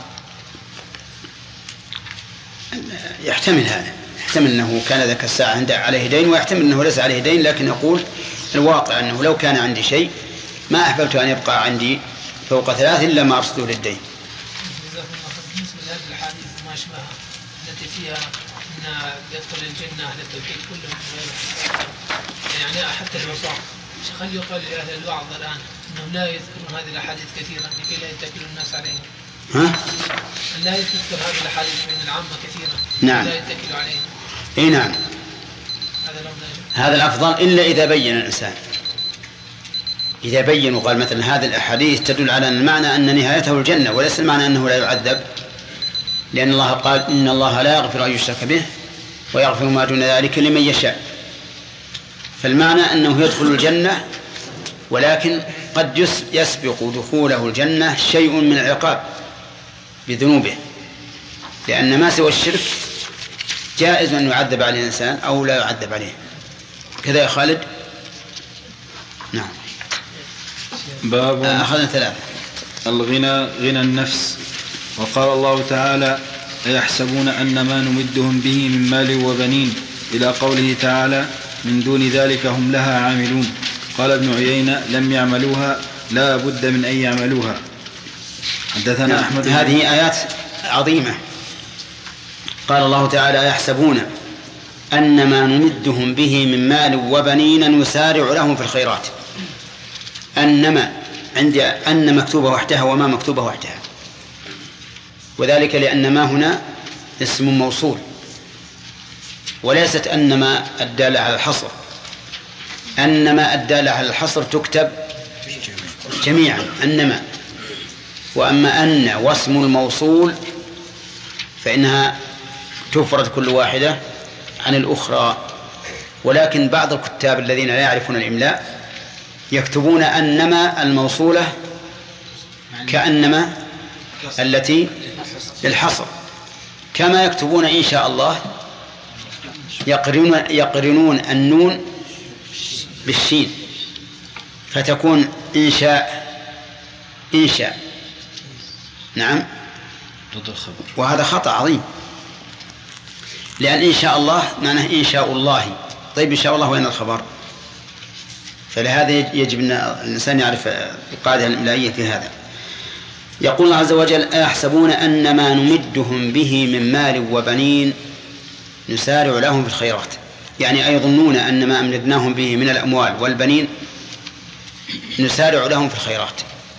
يحتمل هذا، يحتمل أنه كان ذاك الساعة عنده عليه دين، ويحتمل أنه ليس عليه دين، لكن يقول الواقع أنه لو كان عندي شيء ما أحببت أن يبقى عندي فوق 3 إلا ما أرسله للدين. بالنسبة لهذه الأحاديث ما أشبهها التي فيها أن يدخل الجنة أهل التوحيد كلهم، يعني حتى العصاة، خلي يقال لأهل الوعظ الآن أنهم لا يذكرون هذه الأحاديث كثيرا لكي لا يتكلوا الناس عليهم. ها؟ لا يذكر هذه الأحاديث من العامة كثيرا. نعم. لا يتكلوا عليهم. إيه نعم. هذا الأفضل إلا إذا بين الإنسان، إذا بين وقال مثلا هذه الأحاديث تدل على المعنى أن نهايته الجنة وليس المعنى أنه لا يعذب، لأن الله قال: إن الله لا يغفر أن يشرك به ويغفر ما دون ذلك لمن يشاء. فالمعنى أنه يدخل الجنة، ولكن قد يسبق دخوله الجنة شيء من العقاب بذنوبه، لأن ما سوى الشرك جائز أن يعذب عليه الإنسان أو لا يعذب عليه. كذا يا خالد؟ نعم. باب أخذنا 3. الغنى غنى النفس. وقال الله تعالى: أيحسبون أن ما نمدهم به من مال وبنين، إلى قوله تعالى: من دون ذلك هم لها عاملون. قال ابن عيينة: لم يعملوها، لا بد من أن يعملوها. حدثنا أحمد. هذه آيات عظيمة. قال الله تعالى: يحسبون أن ما نمدهم به من مال وبنين نسارع لهم في الخيرات. أنما عندي أن مكتوبة وحدها وما مكتوبة وحدها، وذلك لأن ما هنا اسم موصول، وليست أنما الدالة على الحصر. أنما الدالة على الحصر تكتب جميعا أنما، وأما أن واسم الموصول فإنها تفرد كل واحدة عن الأخرى. ولكن بعض الكتاب الذين لا يعرفون الإملاء يكتبون أنما الموصولة كأنما التي للحصر، كما يكتبون إن شاء الله يقرنون النون بالشين فتكون إنشاء. نعم. وهذا خطأ عظيم، لأن إن شاء الله معناه إن شاء الله. طيب إن شاء الله وين الخبر؟ فلهذا يجب أن الإنسان يعرف القاعدة الإملائية في هذا. يقول الله عز وجل: أيحسبون أن ما نمدهم به من مال وبنين نسارع لهم في الخيرات، يعني أيظنون أن ما أمددناهم به من الأموال والبنين نسارع لهم في الخيرات،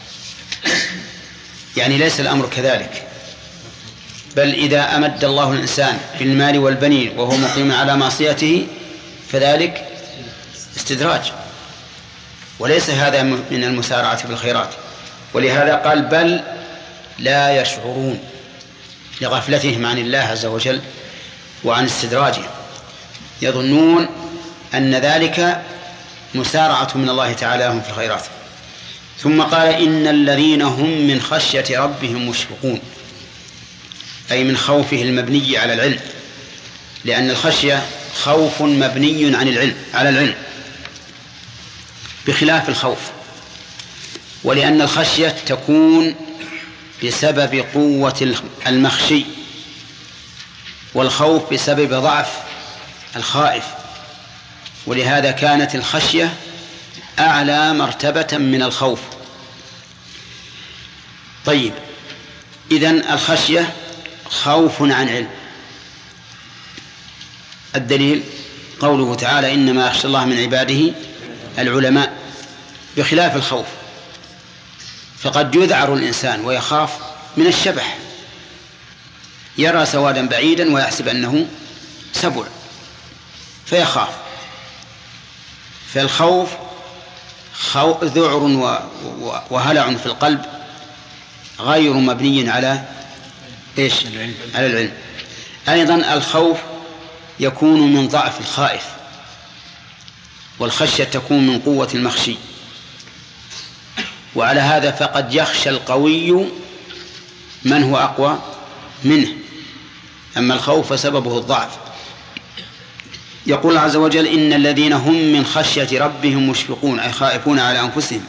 يعني ليس الأمر كذلك، بل إذا أمد الله الإنسان بالمال والبنين وهو مقيم على معصيته فذلك استدراج، وليس هذا من المسارعة في الخيرات. ولهذا قال: بل لا يشعرون، لغفلتهم عن الله عز وجل وعن استدراجه، يظنون أن ذلك مسارعة من الله تعالى لهم في الخيرات. ثم قال: إن الذين هم من خشية ربهم مشفقون، أي من خوفه المبني على العلم، لأن الخشية خوف مبني على العلم بخلاف الخوف، ولأن الخشية تكون بسبب قوة المخشي، والخوف بسبب ضعف الخائف، ولهذا كانت الخشية أعلى مرتبة من الخوف. طيب، إذن الخشية خوف عن علم. الدليل قوله تعالى: إنما يخشى الله من عباده العلماء، بخلاف الخوف، فقد يذعر الإنسان ويخاف من الشبح، يرى سوادا بعيدا ويحسب أنه سبع فيخاف. فالخوف ذعر وهلع في القلب غير مبني على إيش؟ على العلم. أيضا الخوف يكون من ضعف الخائف، والخشية تكون من قوة المخشي. وعلى هذا فقد يخشى القوي من هو أقوى منه، أما الخوف فسببه الضعف. يقول عز وجل: إن الذين هم من خشية ربهم مشفقون، أي خائفون على أنفسهم،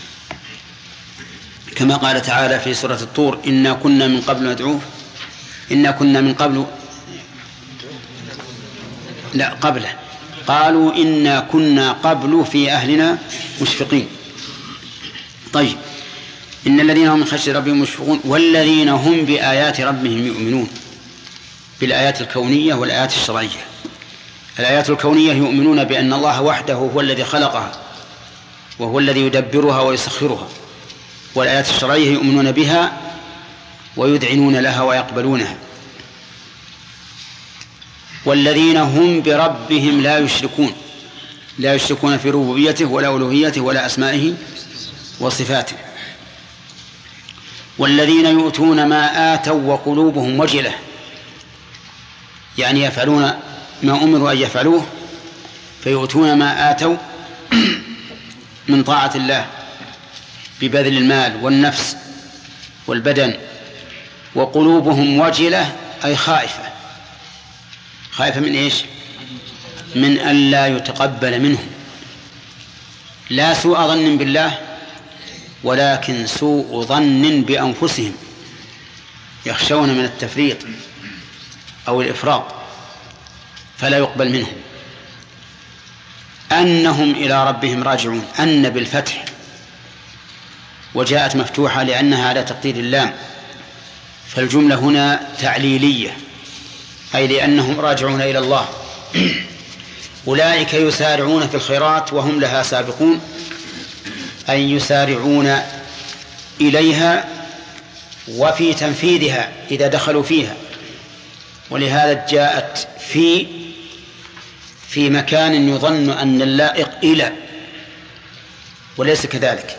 كما قال تعالى في سورة الطور: إنا كنا من قبل ندعوه، إنا كنا من قبل، لا قبله، قالوا إنا كنا قبل في أهلنا مشفقين. طيب، إن الذين هم من خشية ربهم مشفقون والذين هم بآيات ربهم يؤمنون، بالآيات الكونية والآيات الشرعية. الآيات الكونية يؤمنون بأن الله وحده هو الذي خلقها وهو الذي يدبرها ويسخرها، والآيات الشرعية يؤمنون بها ويذعنون لها ويقبلونها. والذين هم بربهم لا يشركون في ربوبيته ولا ألوهيته ولا أسمائه وصفاته. والذين يؤتون ما آتوا وقلوبهم وجلة، يعني يفعلون ما أمروا أن يفعلوه فيؤتون ما آتوا من طاعة الله ببذل المال والنفس والبدن، وقلوبهم وجلة أي خائفة من إيش؟ من أن لا يتقبل منهم، لا سوء ظن بالله ولكن سوء ظن بأنفسهم، يخشون من التفريط أو الإفراط فلا يقبل منهم. أنهم إلى ربهم راجعون، أن بالفتح وجاءت مفتوحة لأنها على تقدير اللام، فالجملة هنا تعليلية، أي لأنهم راجعون إلى الله. أولئك يسارعون في الخيرات وهم لها سابقون، أي يسارعون إليها وفي تنفيذها إذا دخلوا فيها. ولهذا جاءت في مكان يظن أن اللائق إلى، وليس كذلك،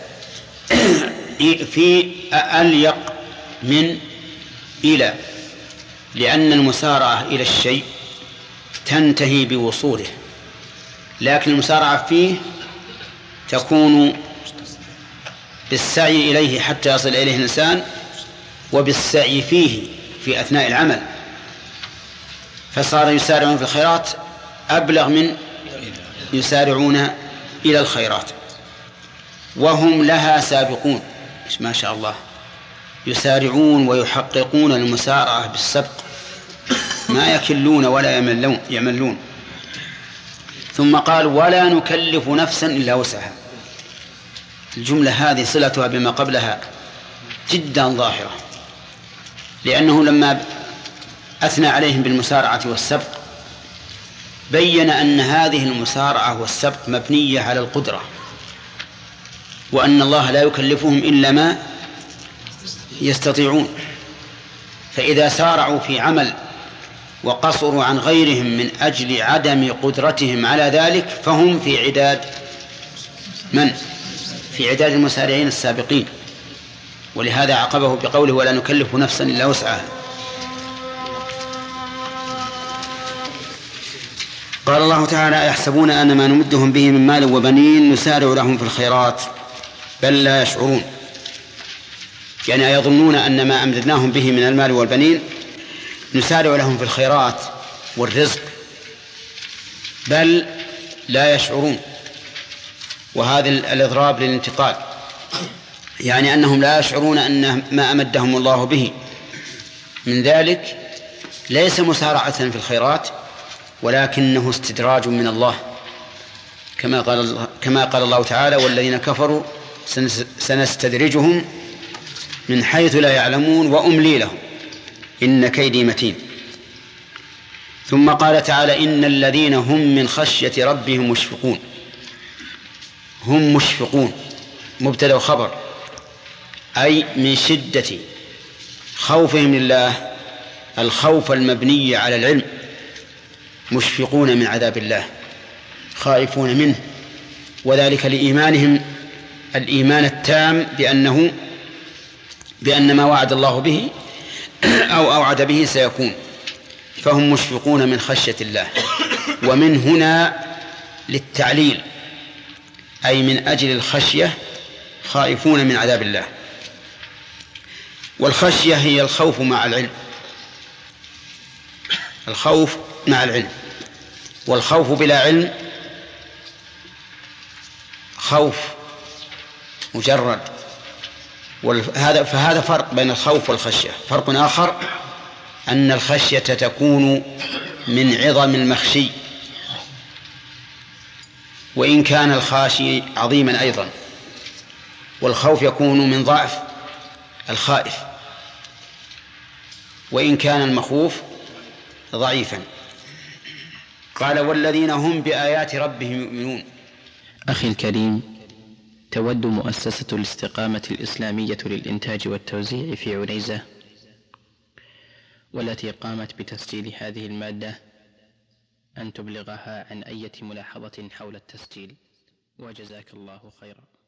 في أليق من إلى، لأن المسارعة إلى الشيء تنتهي بوصوله، لكن المسارعة فيه تكون بالسعي إليه حتى يصل إليه الإنسان، وبالسعي فيه في أثناء العمل، فصار يسارعون في الخيرات أبلغ من يسارعون إلى الخيرات. وهم لها سابقون، ما شاء الله، يسارعون ويحققون المسارعة بالسبق ما يكلون ولا يملون. ثم قال ولا نكلف نفسا إلا وسعها. الجملة هذه صلتها بما قبلها جدا ظاهرة، لأنه لما أثنى عليهم بالمسارعة والسبق بين أن هذه المسارعة والسبق مبنية على القدرة، وأن الله لا يكلفهم إلا ما يستطيعون. فإذا سارعوا في عمل وقصروا عن غيرهم من أجل عدم قدرتهم على ذلك فهم في عداد من؟ في عداد المسارعين السابقين. ولهذا عقبه بقوله ولا نكلف نفسا إلا وسعها. قال الله تعالى يحسبون أن ما نمدهم به من مال وبنين نسارع لهم في الخيرات بل لا يشعرون، يعني يظنون أن ما أمددناهم به من المال والبنين نسارع لهم في الخيرات والرزق بل لا يشعرون. وهذا الإضراب للانتقال، يعني أنهم لا يشعرون أن ما أمدهم الله به من ذلك ليس مسارعة في الخيرات ولكنه استدراج من الله، كما قال الله تعالى والذين كفروا سنستدرجهم من حيث لا يعلمون وأملي لهم إن كيدي متين. ثم قال تعالى إن الذين هم من خشية ربهم مشفقون. هم مشفقون مبتدأ وخبر، أي من شدة خوفهم لله الخوف المبني على العلم، مشفقون من عذاب الله خائفون منه، وذلك لإيمانهم الإيمان التام بأن ما وعد الله به أو أوعد به سيكون، فهم مشفقون من خشية الله. ومن هنا للتعليل، أي من أجل الخشية خائفون من عذاب الله. والخشية هي الخوف مع العلم، الخوف مع العلم، والخوف بلا علم خوف مجرد. فهذا فرق بين الخوف والخشية. فرق آخر أن الخشية تكون من عظم المخشي وإن كان الخاشي عظيما أيضا، والخوف يكون من ضعف الخائف وإن كان المخوف ضعيفا. قال والذين هم بآيات ربهم يؤمنون. أخي الكريم، تود مؤسسة الاستقامة الإسلامية للإنتاج والتوزيع في عنيزة والتي قامت بتسجيل هذه المادة أن تبلغها عن أي ملاحظة حول التسجيل، وجزاك الله خيرا.